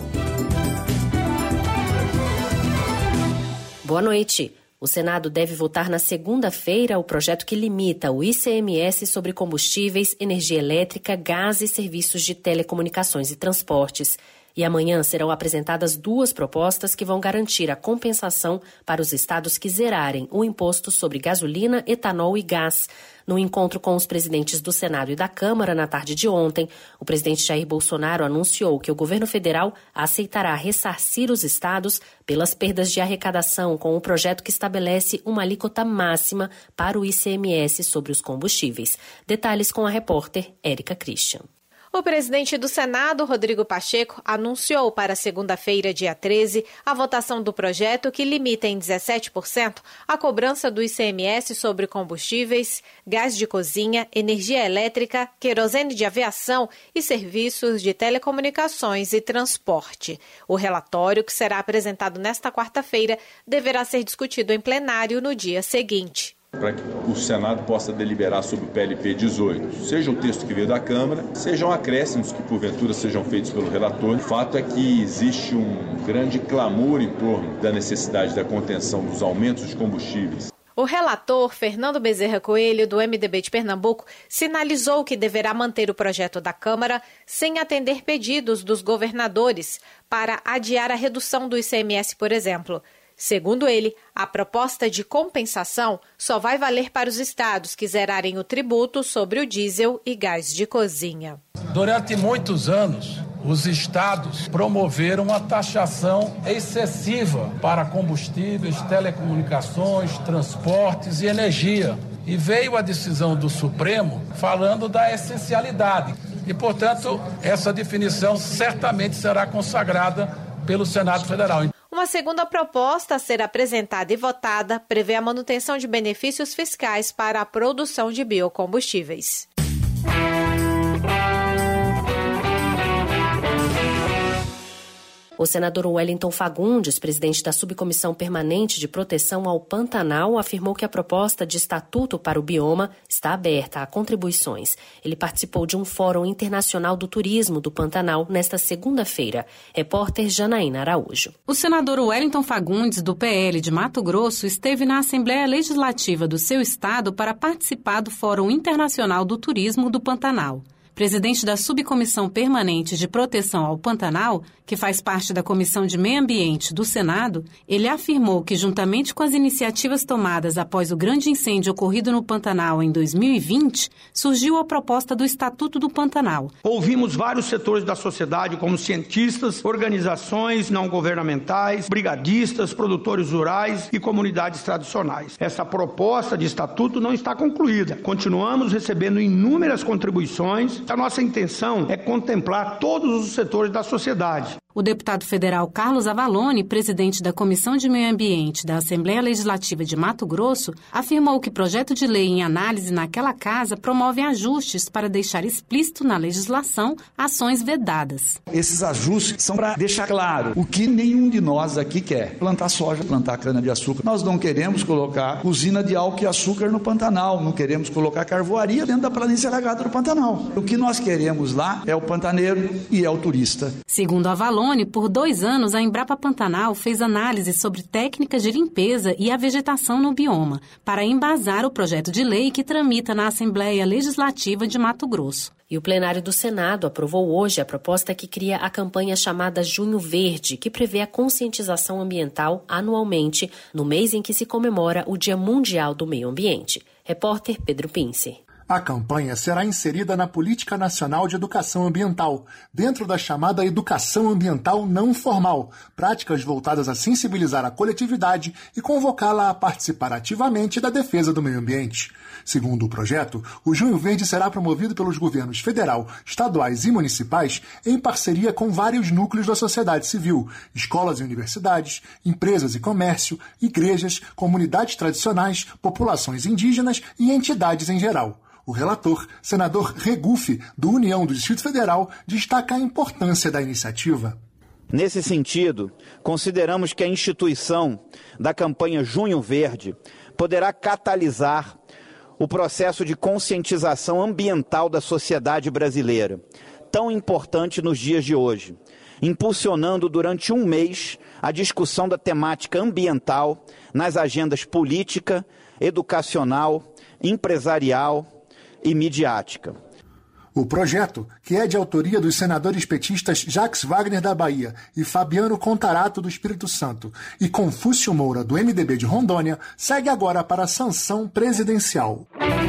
Boa noite. O Senado deve votar na segunda-feira o projeto que limita o I C M S sobre combustíveis, energia elétrica, gás e serviços de telecomunicações e transportes. E amanhã serão apresentadas duas propostas que vão garantir a compensação para os estados que zerarem o imposto sobre gasolina, etanol e gás. No encontro com os presidentes do Senado e da Câmara na tarde de ontem, o presidente Jair Bolsonaro anunciou que o governo federal aceitará ressarcir os estados pelas perdas de arrecadação com o projeto que estabelece uma alíquota máxima para o I C M S sobre os combustíveis. Detalhes com a repórter Érica Christian. O presidente do Senado, Rodrigo Pacheco, anunciou para segunda-feira, dia treze, a votação do projeto que limita em dezessete por cento a cobrança do I C M S sobre combustíveis, gás de cozinha, energia elétrica, querosene de aviação e serviços de telecomunicações e transporte. O relatório, que será apresentado nesta quarta-feira, deverá ser discutido em plenário no dia seguinte. Para que o Senado possa deliberar sobre o P L P dezoito, seja o texto que veio da Câmara, sejam acréscimos que porventura sejam feitos pelo relator. O fato é que existe um grande clamor em torno da necessidade da contenção dos aumentos de combustíveis. O relator, Fernando Bezerra Coelho, do M D B de Pernambuco, sinalizou que deverá manter o projeto da Câmara sem atender pedidos dos governadores para adiar a redução do I C M S, por exemplo. Segundo ele, a proposta de compensação só vai valer para os estados que zerarem o tributo sobre o diesel e gás de cozinha. Durante muitos anos, os estados promoveram uma taxação excessiva para combustíveis, telecomunicações, transportes e energia. E veio a decisão do Supremo falando da essencialidade. E, portanto, essa definição certamente será consagrada pelo Senado Federal. Uma segunda proposta a ser apresentada e votada prevê a manutenção de benefícios fiscais para a produção de biocombustíveis. O senador Wellington Fagundes, presidente da Subcomissão Permanente de Proteção ao Pantanal, afirmou que a proposta de estatuto para o bioma está aberta a contribuições. Ele participou de um Fórum Internacional do Turismo do Pantanal nesta segunda-feira. Repórter Janaína Araújo. O senador Wellington Fagundes, do P L de Mato Grosso, esteve na Assembleia Legislativa do seu estado para participar do Fórum Internacional do Turismo do Pantanal. Presidente da Subcomissão Permanente de Proteção ao Pantanal, que faz parte da Comissão de Meio Ambiente do Senado, ele afirmou que, juntamente com as iniciativas tomadas após o grande incêndio ocorrido no Pantanal em dois mil e vinte, surgiu a proposta do Estatuto do Pantanal. Ouvimos vários setores da sociedade, como cientistas, organizações não governamentais, brigadistas, produtores rurais e comunidades tradicionais. Essa proposta de estatuto não está concluída. Continuamos recebendo inúmeras contribuições. A nossa intenção é contemplar todos os setores da sociedade. O deputado federal Carlos Avalone, presidente da Comissão de Meio Ambiente da Assembleia Legislativa de Mato Grosso, afirmou que o projeto de lei em análise naquela casa promove ajustes para deixar explícito na legislação ações vedadas. Esses ajustes são para deixar claro o que nenhum de nós aqui quer: plantar soja, plantar cana-de-açúcar. Nós não queremos colocar usina de álcool e açúcar no Pantanal, não queremos colocar carvoaria dentro da planície alagada do Pantanal. O que nós queremos lá é o pantaneiro e é o turista. Segundo Avalone, por dois anos, a Embrapa Pantanal fez análise sobre técnicas de limpeza e a vegetação no bioma, para embasar o projeto de lei que tramita na Assembleia Legislativa de Mato Grosso. E o plenário do Senado aprovou hoje a proposta que cria a campanha chamada Junho Verde, que prevê a conscientização ambiental anualmente, no mês em que se comemora o Dia Mundial do Meio Ambiente. Repórter Pedro Pince. A campanha será inserida na Política Nacional de Educação Ambiental, dentro da chamada Educação Ambiental Não Formal, práticas voltadas a sensibilizar a coletividade e convocá-la a participar ativamente da defesa do meio ambiente. Segundo o projeto, o Junho Verde será promovido pelos governos federal, estaduais e municipais em parceria com vários núcleos da sociedade civil, escolas e universidades, empresas e comércio, igrejas, comunidades tradicionais, populações indígenas e entidades em geral. O relator, senador Regufe, do União do Distrito Federal, destaca a importância da iniciativa. Nesse sentido, consideramos que a instituição da campanha Junho Verde poderá catalisar o processo de conscientização ambiental da sociedade brasileira, tão importante nos dias de hoje, impulsionando durante um mês a discussão da temática ambiental nas agendas política, educacional, empresarial e midiática. O projeto, que é de autoria dos senadores petistas Jacques Wagner da Bahia e Fabiano Contarato do Espírito Santo e Confúcio Moura do M D B de Rondônia, segue agora para a sanção presidencial.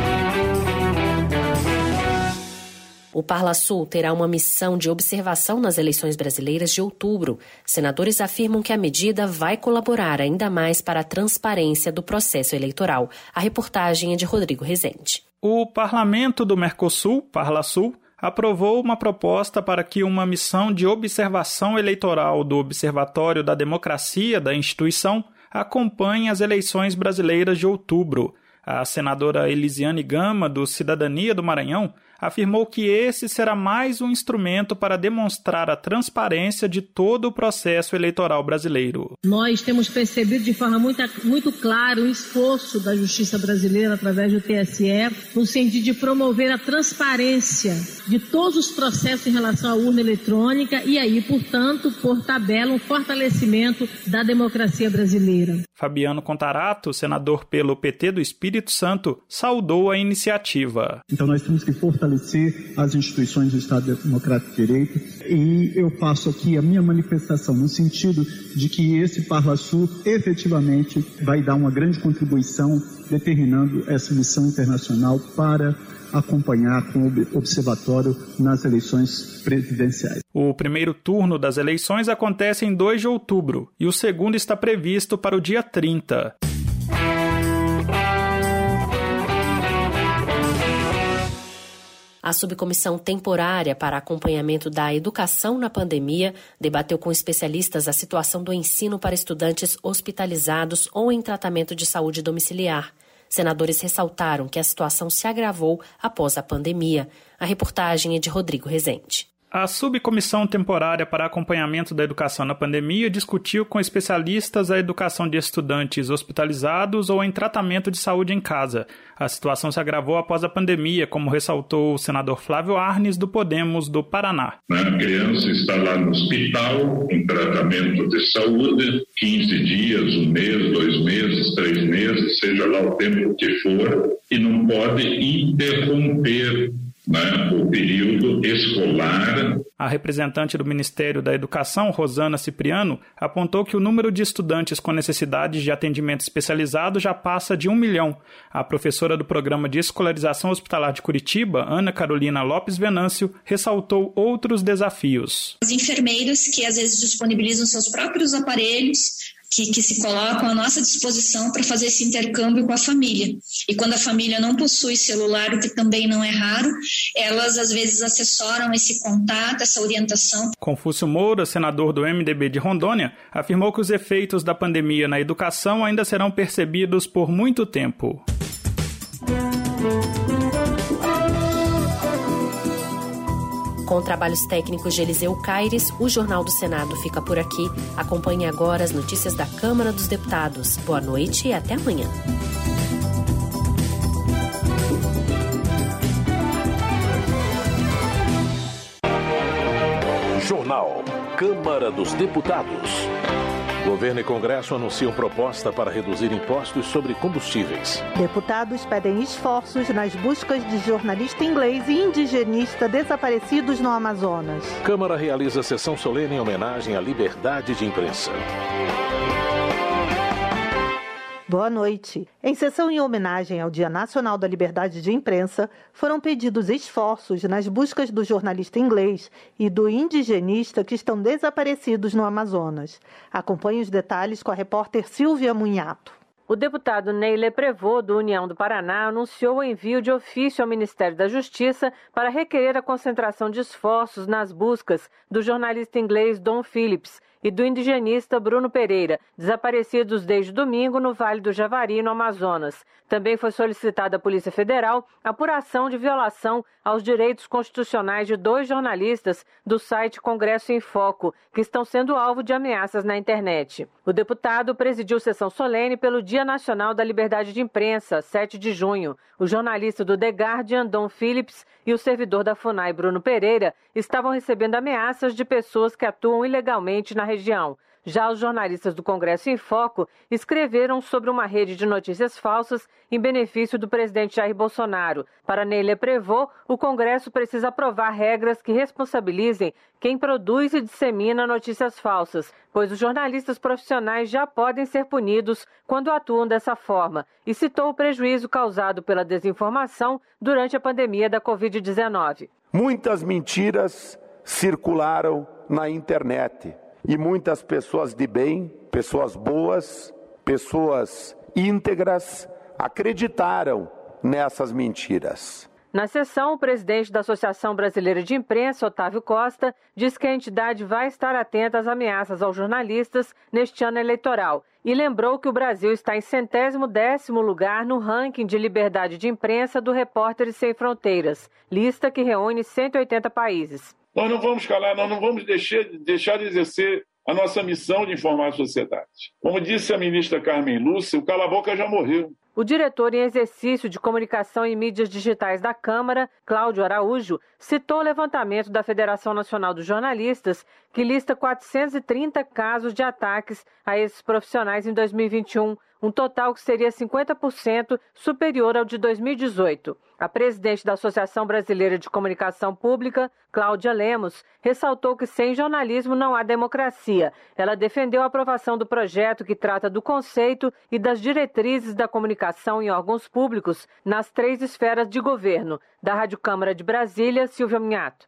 O Parlasul terá uma missão de observação nas eleições brasileiras de outubro. Senadores afirmam que a medida vai colaborar ainda mais para a transparência do processo eleitoral. A reportagem é de Rodrigo Rezende. O Parlamento do Mercosul, Parlasul, aprovou uma proposta para que uma missão de observação eleitoral do Observatório da Democracia da instituição acompanhe as eleições brasileiras de outubro. A senadora Elisiane Gama, do Cidadania do Maranhão, afirmou que esse será mais um instrumento para demonstrar a transparência de todo o processo eleitoral brasileiro. Nós temos percebido de forma muito, muito clara o esforço da Justiça brasileira através do T S E no sentido de promover a transparência de todos os processos em relação à urna eletrônica e aí, portanto, por tabela, um fortalecimento da democracia brasileira. Fabiano Contarato, senador pelo P T do Espírito Santo, saudou a iniciativa. Então nós temos que fortalecer as instituições do Estado Democrático de Direito e eu faço aqui a minha manifestação no sentido de que esse Parlasul efetivamente vai dar uma grande contribuição determinando essa missão internacional para acompanhar com o observatório nas eleições presidenciais. O primeiro turno das eleições acontece em dois de outubro e o segundo está previsto para o dia trinta. A subcomissão temporária para acompanhamento da educação na pandemia debateu com especialistas a situação do ensino para estudantes hospitalizados ou em tratamento de saúde domiciliar. Senadores ressaltaram que a situação se agravou após a pandemia. A reportagem é de Rodrigo Rezende. A subcomissão temporária para acompanhamento da educação na pandemia discutiu com especialistas a educação de estudantes hospitalizados ou em tratamento de saúde em casa. A situação se agravou após a pandemia, como ressaltou o senador Flávio Arnes, do Podemos do Paraná. A criança está lá no hospital, em tratamento de saúde, quinze dias, um mês, dois meses, três meses, seja lá o tempo que for, e não pode interromper Né, o período escolar. A representante do Ministério da Educação, Rosana Cipriano, apontou que o número de estudantes com necessidades de atendimento especializado já passa de um milhão. A professora do Programa de Escolarização Hospitalar de Curitiba, Ana Carolina Lopes Venâncio, ressaltou outros desafios. Os enfermeiros que às vezes disponibilizam seus próprios aparelhos, que, que se colocam à nossa disposição para fazer esse intercâmbio com a família. E quando a família não possui celular, o que também não é raro, elas às vezes assessoram esse contato, essa orientação. Confúcio Moura, senador do M D B de Rondônia, afirmou que os efeitos da pandemia na educação ainda serão percebidos por muito tempo. Com trabalhos técnicos de Eliseu Caires, o Jornal do Senado fica por aqui. Acompanhe agora as notícias da Câmara dos Deputados. Boa noite e até amanhã. Jornal Câmara dos Deputados. Governo e Congresso anunciam proposta para reduzir impostos sobre combustíveis. Deputados pedem esforços nas buscas de jornalista inglês e indigenista desaparecidos no Amazonas. Câmara realiza sessão solene em homenagem à liberdade de imprensa. Boa noite. Em sessão em homenagem ao Dia Nacional da Liberdade de Imprensa, foram pedidos esforços nas buscas do jornalista inglês e do indigenista que estão desaparecidos no Amazonas. Acompanhe os detalhes com a repórter Silvia Munhato. O deputado Ney Leprevot, do União do Paraná, anunciou o envio de ofício ao Ministério da Justiça para requerer a concentração de esforços nas buscas do jornalista inglês Dom Phillips e do indigenista Bruno Pereira, desaparecidos desde domingo no Vale do Javari, no Amazonas. Também foi solicitada à Polícia Federal apuração de violação aos direitos constitucionais de dois jornalistas do site Congresso em Foco, que estão sendo alvo de ameaças na internet. O deputado presidiu sessão solene pelo Dia Nacional da Liberdade de Imprensa, sete de junho. O jornalista do The Guardian, Dom Phillips, e o servidor da FUNAI, Bruno Pereira, estavam recebendo ameaças de pessoas que atuam ilegalmente na região. Já os jornalistas do Congresso em Foco escreveram sobre uma rede de notícias falsas em benefício do presidente Jair Bolsonaro. Para Ney Leprevot, o Congresso precisa aprovar regras que responsabilizem quem produz e dissemina notícias falsas, pois os jornalistas profissionais já podem ser punidos quando atuam dessa forma, e citou o prejuízo causado pela desinformação durante a pandemia da covid dezenove. Muitas mentiras circularam na internet. E muitas pessoas de bem, pessoas boas, pessoas íntegras, acreditaram nessas mentiras. Na sessão, o presidente da Associação Brasileira de Imprensa, Otávio Costa, diz que a entidade vai estar atenta às ameaças aos jornalistas neste ano eleitoral e lembrou que o Brasil está em centésimo décimo lugar no ranking de liberdade de imprensa do Repórteres Sem Fronteiras, lista que reúne cento e oitenta países. Nós não vamos calar, nós não vamos deixar, deixar de exercer a nossa missão de informar a sociedade. Como disse a ministra Carmen Lúcia, o cala-boca já morreu. O diretor em exercício de comunicação e mídias digitais da Câmara, Cláudio Araújo, citou o levantamento da Federação Nacional dos Jornalistas, que lista quatrocentos e trinta casos de ataques a esses profissionais em dois mil e vinte e um, um total que seria cinquenta por cento superior ao de dois mil e dezoito. A presidente da Associação Brasileira de Comunicação Pública, Cláudia Lemos, ressaltou que sem jornalismo não há democracia. Ela defendeu a aprovação do projeto que trata do conceito e das diretrizes da comunicação em órgãos públicos nas três esferas de governo. Da Rádio Câmara de Brasília, Silvia Minhato.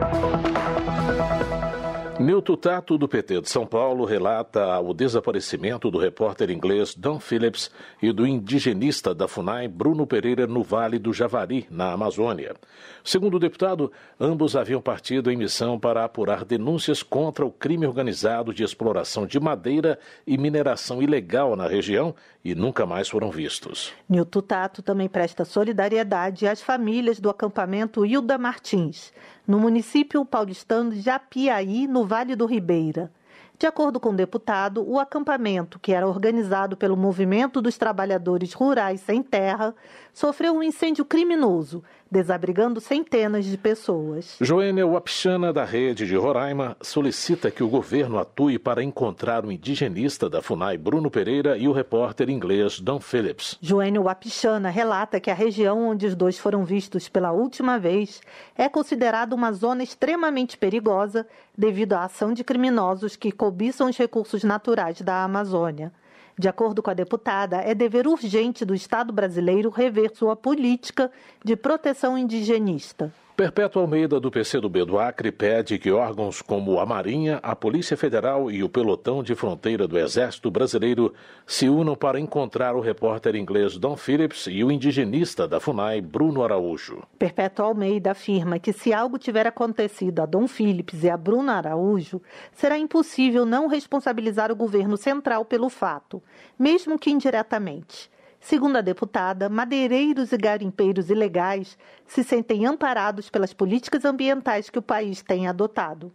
Nilton Tato, do P T de São Paulo, relata o desaparecimento do repórter inglês Dom Phillips e do indigenista da FUNAI, Bruno Pereira, no Vale do Javari, na Amazônia. Segundo o deputado, ambos haviam partido em missão para apurar denúncias contra o crime organizado de exploração de madeira e mineração ilegal na região e nunca mais foram vistos. Nilton Tato também presta solidariedade às famílias do acampamento Hilda Martins, no município paulistano de Japiaí, no Vale do Ribeira. De acordo com o deputado, o acampamento, que era organizado pelo Movimento dos Trabalhadores Rurais Sem Terra, sofreu um incêndio criminoso, desabrigando centenas de pessoas. Joênia Wapichana, da Rede de Roraima, solicita que o governo atue para encontrar o indigenista da FUNAI, Bruno Pereira, e o repórter inglês Dom Phillips. Joênia Wapichana relata que a região onde os dois foram vistos pela última vez é considerada uma zona extremamente perigosa devido à ação de criminosos que cobiçam os recursos naturais da Amazônia. De acordo com a deputada, é dever urgente do Estado brasileiro rever sua política de proteção indigenista. Perpétua Almeida, do P C do B do Acre, pede que órgãos como a Marinha, a Polícia Federal e o Pelotão de Fronteira do Exército Brasileiro se unam para encontrar o repórter inglês Don Phillips e o indigenista da FUNAI, Bruno Araújo. Perpétua Almeida afirma que se algo tiver acontecido a Don Phillips e a Bruno Araújo, será impossível não responsabilizar o governo central pelo fato, mesmo que indiretamente. Segundo a deputada, madeireiros e garimpeiros ilegais se sentem amparados pelas políticas ambientais que o país tem adotado.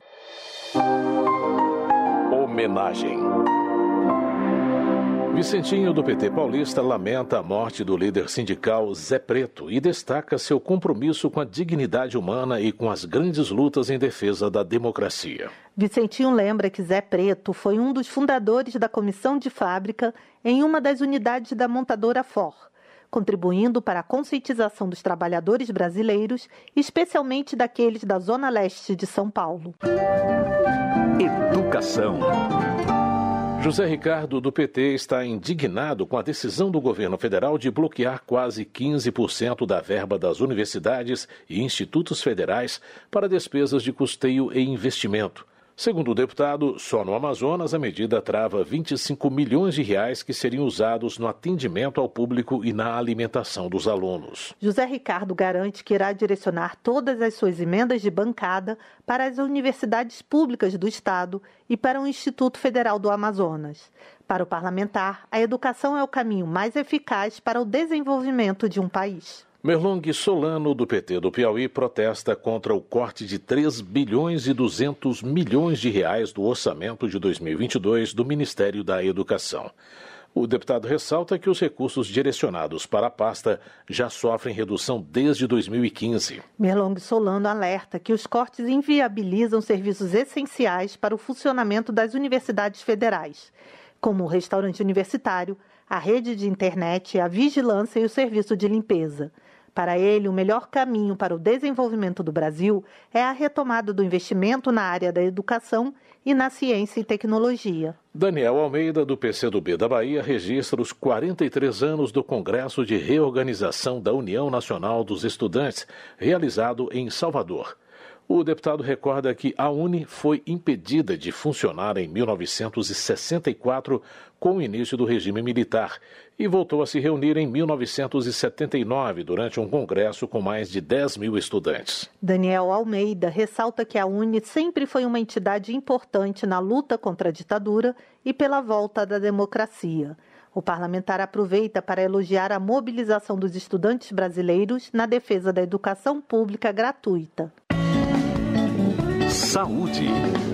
Homenagem. Vicentinho, do P T paulista, lamenta a morte do líder sindical Zé Preto e destaca seu compromisso com a dignidade humana e com as grandes lutas em defesa da democracia. Vicentinho lembra que Zé Preto foi um dos fundadores da comissão de fábrica em uma das unidades da montadora Ford, contribuindo para a conscientização dos trabalhadores brasileiros, especialmente daqueles da zona leste de São Paulo. Educação. José Ricardo, do P T, está indignado com a decisão do governo federal de bloquear quase quinze por cento da verba das universidades e institutos federais para despesas de custeio e investimento. Segundo o deputado, só no Amazonas a medida trava vinte e cinco milhões de reais que seriam usados no atendimento ao público e na alimentação dos alunos. José Ricardo garante que irá direcionar todas as suas emendas de bancada para as universidades públicas do Estado e para o Instituto Federal do Amazonas. Para o parlamentar, a educação é o caminho mais eficaz para o desenvolvimento de um país. Merlong Solano, do P T do Piauí, protesta contra o corte de três bilhões e duzentos milhões de reais do orçamento de dois mil e vinte e dois do Ministério da Educação. O deputado ressalta que os recursos direcionados para a pasta já sofrem redução desde dois mil e quinze. Merlong Solano alerta que os cortes inviabilizam serviços essenciais para o funcionamento das universidades federais, como o restaurante universitário, a rede de internet, a vigilância e o serviço de limpeza. Para ele, o melhor caminho para o desenvolvimento do Brasil é a retomada do investimento na área da educação e na ciência e tecnologia. Daniel Almeida, do P C do B da Bahia, registra os quarenta e três anos do Congresso de Reorganização da União Nacional dos Estudantes, realizado em Salvador. O deputado recorda que a U N E foi impedida de funcionar em mil novecentos e sessenta e quatro com o início do regime militar e voltou a se reunir em mil novecentos e setenta e nove durante um congresso com mais de dez mil estudantes. Daniel Almeida ressalta que a U N E sempre foi uma entidade importante na luta contra a ditadura e pela volta da democracia. O parlamentar aproveita para elogiar a mobilização dos estudantes brasileiros na defesa da educação pública gratuita. Saúde.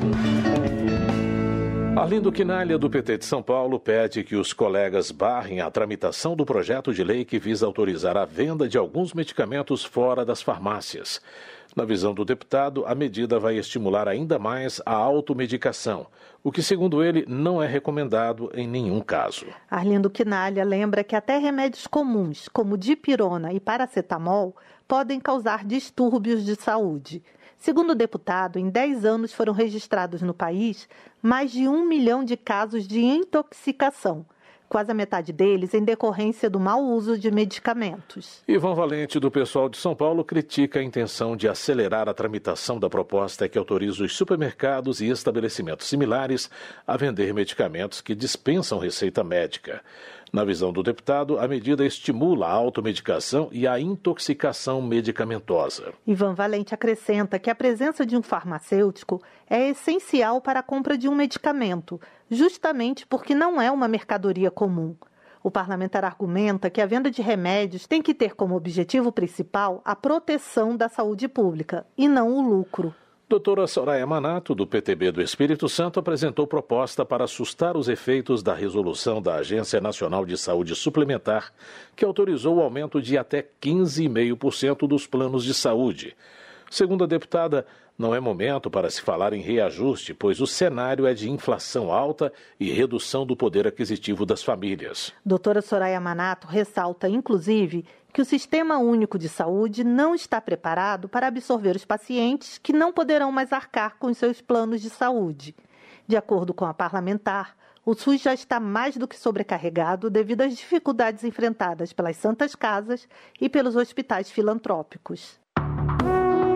Arlindo Quinalha, do P T de São Paulo, pede que os colegas barrem a tramitação do projeto de lei que visa autorizar a venda de alguns medicamentos fora das farmácias. Na visão do deputado, a medida vai estimular ainda mais a automedicação, o que, segundo ele, não é recomendado em nenhum caso. Arlindo Quinalha lembra que até remédios comuns, como dipirona e paracetamol, podem causar distúrbios de saúde. Segundo o deputado, em dez anos foram registrados no país mais de um milhão de casos de intoxicação, quase a metade deles em decorrência do mau uso de medicamentos. Ivan Valente, do Pessoal de São Paulo, critica a intenção de acelerar a tramitação da proposta que autoriza os supermercados e estabelecimentos similares a vender medicamentos que dispensam receita médica. Na visão do deputado, a medida estimula a automedicação e a intoxicação medicamentosa. Ivan Valente acrescenta que a presença de um farmacêutico é essencial para a compra de um medicamento, justamente porque não é uma mercadoria comum. O parlamentar argumenta que a venda de remédios tem que ter como objetivo principal a proteção da saúde pública e não o lucro. Doutora Soraya Manato, do P T B do Espírito Santo, apresentou proposta para assustar os efeitos da resolução da Agência Nacional de Saúde Suplementar, que autorizou o aumento de até quinze vírgula cinco por cento dos planos de saúde. Segundo a deputada, não é momento para se falar em reajuste, pois o cenário é de inflação alta e redução do poder aquisitivo das famílias. Doutora Soraya Manato ressalta, inclusive, que o Sistema Único de Saúde não está preparado para absorver os pacientes que não poderão mais arcar com os seus planos de saúde. De acordo com a parlamentar, o SUS já está mais do que sobrecarregado devido às dificuldades enfrentadas pelas Santas Casas e pelos hospitais filantrópicos.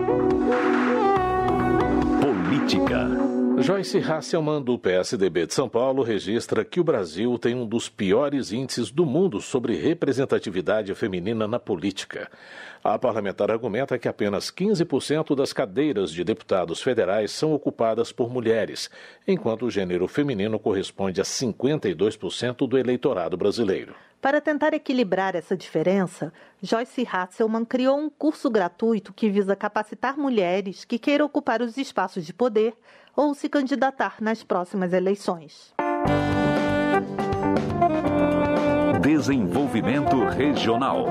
Política. Joyce Hasselmann, do P S D B de São Paulo, registra que o Brasil tem um dos piores índices do mundo sobre representatividade feminina na política. A parlamentar argumenta que apenas quinze por cento das cadeiras de deputados federais são ocupadas por mulheres, enquanto o gênero feminino corresponde a cinquenta e dois por cento do eleitorado brasileiro. Para tentar equilibrar essa diferença, Joyce Hasselmann criou um curso gratuito que visa capacitar mulheres que queiram ocupar os espaços de poder ou se candidatar nas próximas eleições. Desenvolvimento regional.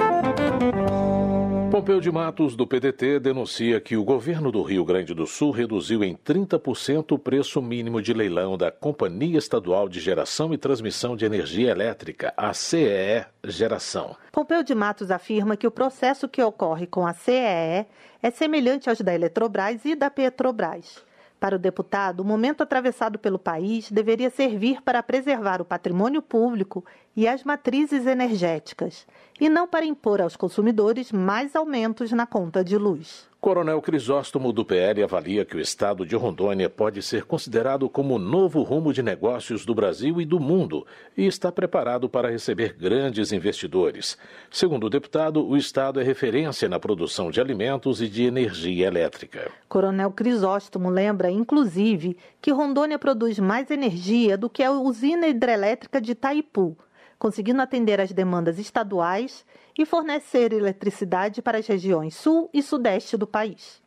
Pompeu de Matos, do P D T, denuncia que o governo do Rio Grande do Sul reduziu em trinta por cento o preço mínimo de leilão da Companhia Estadual de Geração e Transmissão de Energia Elétrica, a C E E Geração. Pompeu de Matos afirma que o processo que ocorre com a C E E é semelhante aos da Eletrobras e da Petrobras. Para o deputado, o momento atravessado pelo país deveria servir para preservar o patrimônio público e as matrizes energéticas, e não para impor aos consumidores mais aumentos na conta de luz. Coronel Crisóstomo, do P L, avalia que o estado de Rondônia pode ser considerado como o novo rumo de negócios do Brasil e do mundo e está preparado para receber grandes investidores. Segundo o deputado, o estado é referência na produção de alimentos e de energia elétrica. Coronel Crisóstomo lembra, inclusive, que Rondônia produz mais energia do que a usina hidrelétrica de Itaipu, conseguindo atender às demandas estaduais e fornecer eletricidade para as regiões sul e sudeste do país.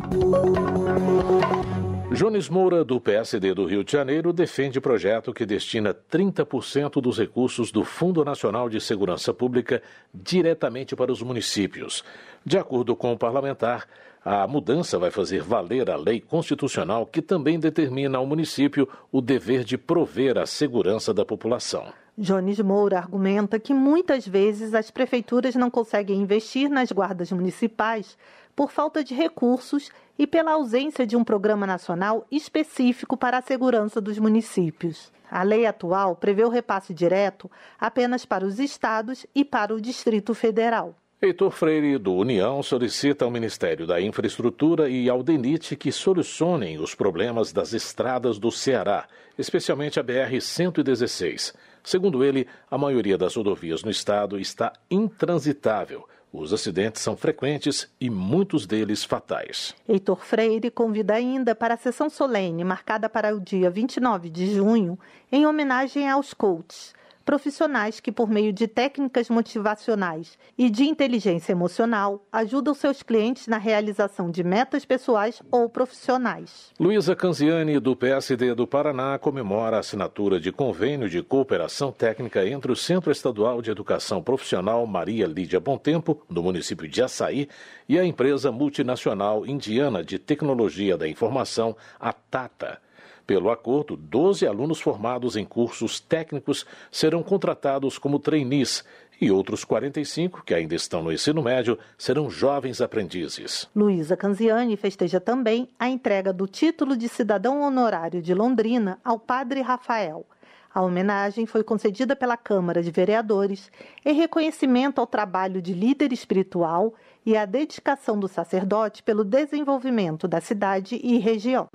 Jones Moura, do P S D do Rio de Janeiro, defende projeto que destina trinta por cento dos recursos do Fundo Nacional de Segurança Pública diretamente para os municípios. De acordo com o parlamentar, a mudança vai fazer valer a lei constitucional que também determina ao município o dever de prover a segurança da população. Jones Moura argumenta que muitas vezes as prefeituras não conseguem investir nas guardas municipais por falta de recursos e pela ausência de um programa nacional específico para a segurança dos municípios. A lei atual prevê o repasse direto apenas para os estados e para o Distrito Federal. Heitor Freire, do União, solicita ao Ministério da Infraestrutura e ao DENIT que solucionem os problemas das estradas do Ceará, especialmente a B R cento e dezesseis. Segundo ele, a maioria das rodovias no estado está intransitável. Os acidentes são frequentes e muitos deles fatais. Heitor Freire convida ainda para a sessão solene marcada para o dia vinte e nove de junho, em homenagem aos coaches, profissionais que, por meio de técnicas motivacionais e de inteligência emocional, ajudam seus clientes na realização de metas pessoais ou profissionais. Luísa Canziani, do P S D do Paraná, comemora a assinatura de convênio de cooperação técnica entre o Centro Estadual de Educação Profissional Maria Lídia Bontempo, do município de Açaí, e a empresa multinacional indiana de tecnologia da informação, a Tata. Pelo acordo, doze alunos formados em cursos técnicos serão contratados como trainees e outros quarenta e cinco, que ainda estão no ensino médio, serão jovens aprendizes. Luísa Canziani festeja também a entrega do título de cidadão honorário de Londrina ao padre Rafael. A homenagem foi concedida pela Câmara de Vereadores em reconhecimento ao trabalho de líder espiritual e à dedicação do sacerdote pelo desenvolvimento da cidade e região.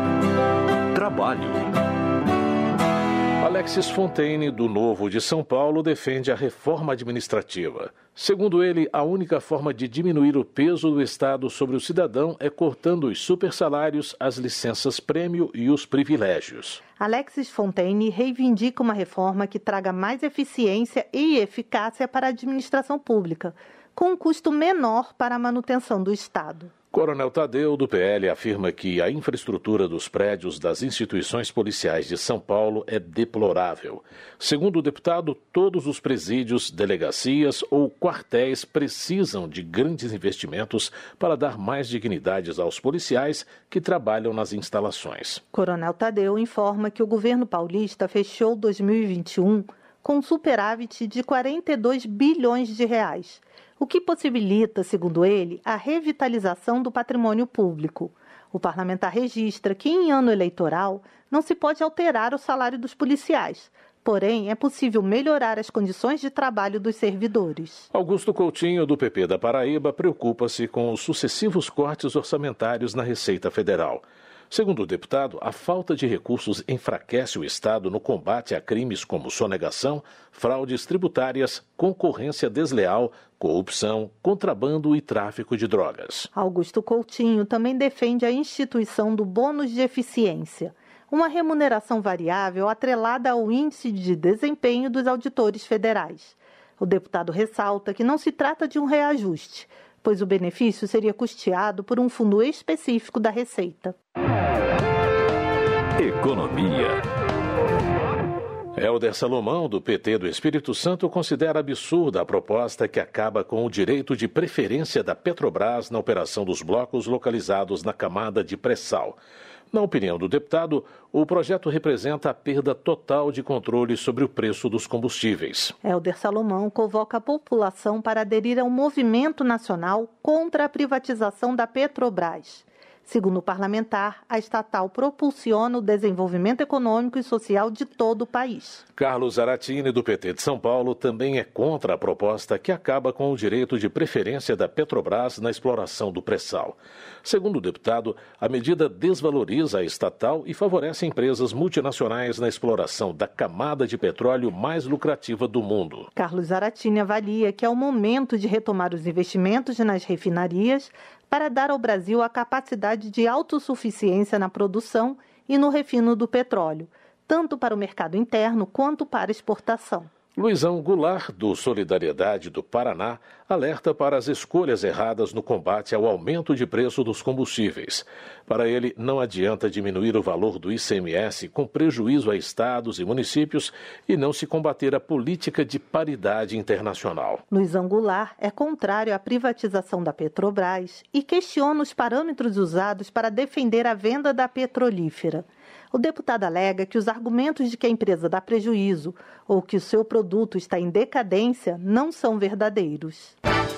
Trabalho. Alexis Fontaine, do Novo de São Paulo, defende a reforma administrativa. Segundo ele, a única forma de diminuir o peso do Estado sobre o cidadão é cortando os supersalários, as licenças-prêmio e os privilégios. Alexis Fontaine reivindica uma reforma que traga mais eficiência e eficácia para a administração pública, com um custo menor para a manutenção do Estado. Coronel Tadeu, do P L, afirma que a infraestrutura dos prédios das instituições policiais de São Paulo é deplorável. Segundo o deputado, todos os presídios, delegacias ou quartéis precisam de grandes investimentos para dar mais dignidades aos policiais que trabalham nas instalações. Coronel Tadeu informa que o governo paulista fechou dois mil e vinte e um com um superávit de quarenta e dois bilhões de reais, o que possibilita, segundo ele, a revitalização do patrimônio público. O parlamentar registra que, em ano eleitoral, não se pode alterar o salário dos policiais, Porém, é possível melhorar as condições de trabalho dos servidores. Augusto Coutinho, do P P da Paraíba, preocupa-se com os sucessivos cortes orçamentários na Receita Federal. Segundo o deputado, a falta de recursos enfraquece o Estado no combate a crimes como sonegação, fraudes tributárias, concorrência desleal, corrupção, contrabando e tráfico de drogas. Augusto Coutinho também defende a instituição do bônus de eficiência, uma remuneração variável atrelada ao índice de desempenho dos auditores federais. O deputado ressalta que não se trata de um reajuste, pois o benefício seria custeado por um fundo específico da Receita. Economia. Helder Salomão, do P T do Espírito Santo, considera absurda a proposta que acaba com o direito de preferência da Petrobras na operação dos blocos localizados na camada de pré-sal. Na opinião do deputado, o projeto representa a perda total de controle sobre o preço dos combustíveis. Helder Salomão convoca a população para aderir a um movimento nacional contra a privatização da Petrobras. Segundo o parlamentar, a estatal propulsiona o desenvolvimento econômico e social de todo o país. Carlos Zaratini, do P T de São Paulo, também é contra a proposta que acaba com o direito de preferência da Petrobras na exploração do pré-sal. Segundo o deputado, a medida desvaloriza a estatal e favorece empresas multinacionais na exploração da camada de petróleo mais lucrativa do mundo. Carlos Zaratini avalia que é o momento de retomar os investimentos nas refinarias para dar ao Brasil a capacidade de autossuficiência na produção e no refino do petróleo, tanto para o mercado interno quanto para exportação. Luizão Goulart, do Solidariedade do Paraná, alerta para as escolhas erradas no combate ao aumento de preço dos combustíveis. Para ele, não adianta diminuir o valor do I C M S com prejuízo a estados e municípios e não se combater a política de paridade internacional. Luizão Goulart é contrário à privatização da Petrobras e questiona os parâmetros usados para defender a venda da petrolífera. O deputado alega que os argumentos de que a empresa dá prejuízo ou que o seu produto está em decadência não são verdadeiros.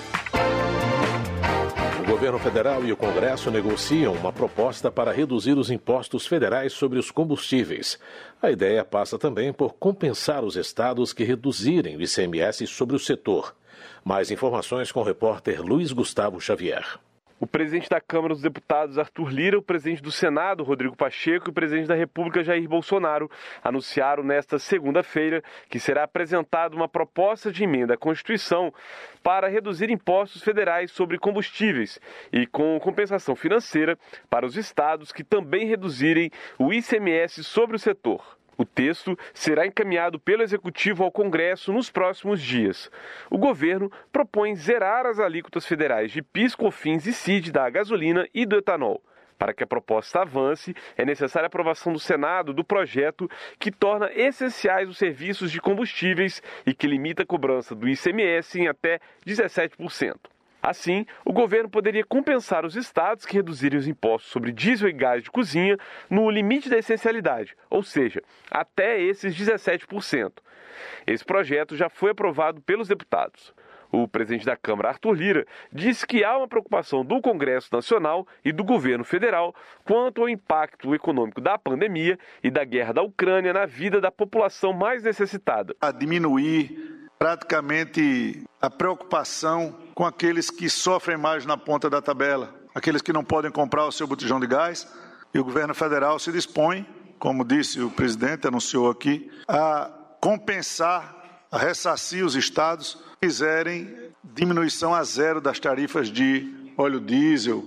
O governo federal e o Congresso negociam uma proposta para reduzir os impostos federais sobre os combustíveis. A ideia passa também por compensar os estados que reduzirem o I C M S sobre o setor. Mais informações com o repórter Luiz Gustavo Xavier. O presidente da Câmara dos Deputados, Arthur Lira, o presidente do Senado, Rodrigo Pacheco, e o presidente da República, Jair Bolsonaro, anunciaram nesta segunda-feira que será apresentada uma proposta de emenda à Constituição para reduzir impostos federais sobre combustíveis e com compensação financeira para os estados que também reduzirem o I C M S sobre o setor. O texto será encaminhado pelo Executivo ao Congresso nos próximos dias. O governo propõe zerar as alíquotas federais de PIS, COFINS e C I D da gasolina e do etanol. Para que a proposta avance, é necessária a aprovação do Senado do projeto que torna essenciais os serviços de combustíveis e que limita a cobrança do I C M S em até dezessete por cento. Assim, o governo poderia compensar os estados que reduzirem os impostos sobre diesel e gás de cozinha no limite da essencialidade, ou seja, até esses dezessete por cento. Esse projeto já foi aprovado pelos deputados. O presidente da Câmara, Arthur Lira, disse que há uma preocupação do Congresso Nacional e do governo federal quanto ao impacto econômico da pandemia e da guerra da Ucrânia na vida da população mais necessitada. A diminuir praticamente a preocupação com aqueles que sofrem mais na ponta da tabela, aqueles que não podem comprar o seu botijão de gás, e o governo federal se dispõe, como disse o presidente, anunciou aqui, a compensar, a ressarcir os estados que fizerem diminuição a zero das tarifas de óleo diesel,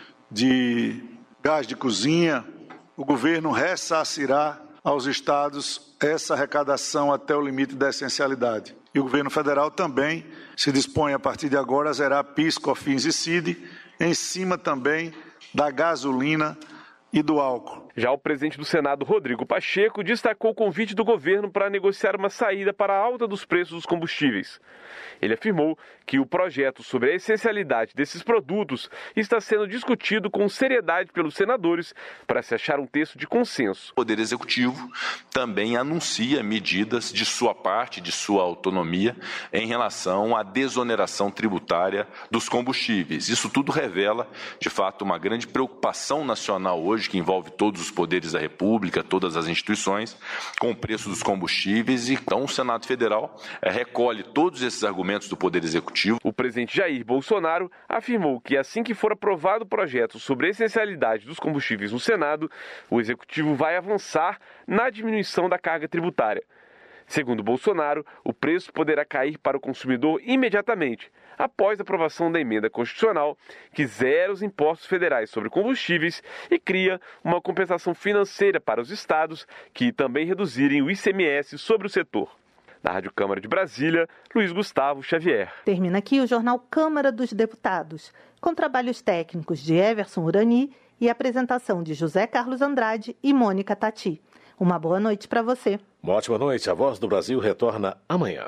de gás de cozinha. O governo ressarcirá aos estados essa arrecadação até o limite da essencialidade. E o governo federal também se dispõe, a partir de agora, a zerar PIS, COFINS e C I D, em cima também da gasolina e do álcool. Já o presidente do Senado, Rodrigo Pacheco, destacou o convite do governo para negociar uma saída para a alta dos preços dos combustíveis. Ele afirmou que o projeto sobre a essencialidade desses produtos está sendo discutido com seriedade pelos senadores para se achar um texto de consenso. O Poder Executivo também anuncia medidas de sua parte, de sua autonomia, em relação à desoneração tributária dos combustíveis. Isso tudo revela, de fato, uma grande preocupação nacional hoje, que envolve todos os poderes da República, todas as instituições, com o preço dos combustíveis. Então, o Senado Federal é, recolhe todos esses argumentos do Poder Executivo. O presidente Jair Bolsonaro afirmou que assim que for aprovado o projeto sobre a essencialidade dos combustíveis no Senado, o Executivo vai avançar na diminuição da carga tributária. Segundo Bolsonaro, o preço poderá cair para o consumidor imediatamente, após a aprovação da emenda constitucional que zera os impostos federais sobre combustíveis e cria uma compensação financeira para os estados que também reduzirem o I C M S sobre o setor. Na Rádio Câmara de Brasília, Luiz Gustavo Xavier. Termina aqui o Jornal Câmara dos Deputados, com trabalhos técnicos de Everson Urani e apresentação de José Carlos Andrade e Mônica Tati. Uma boa noite para você. Uma ótima noite. A Voz do Brasil retorna amanhã.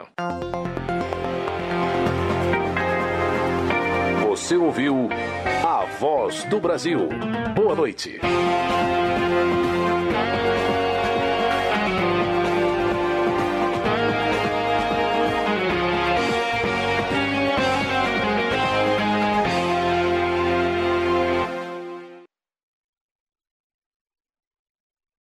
Você ouviu A Voz do Brasil. Boa noite.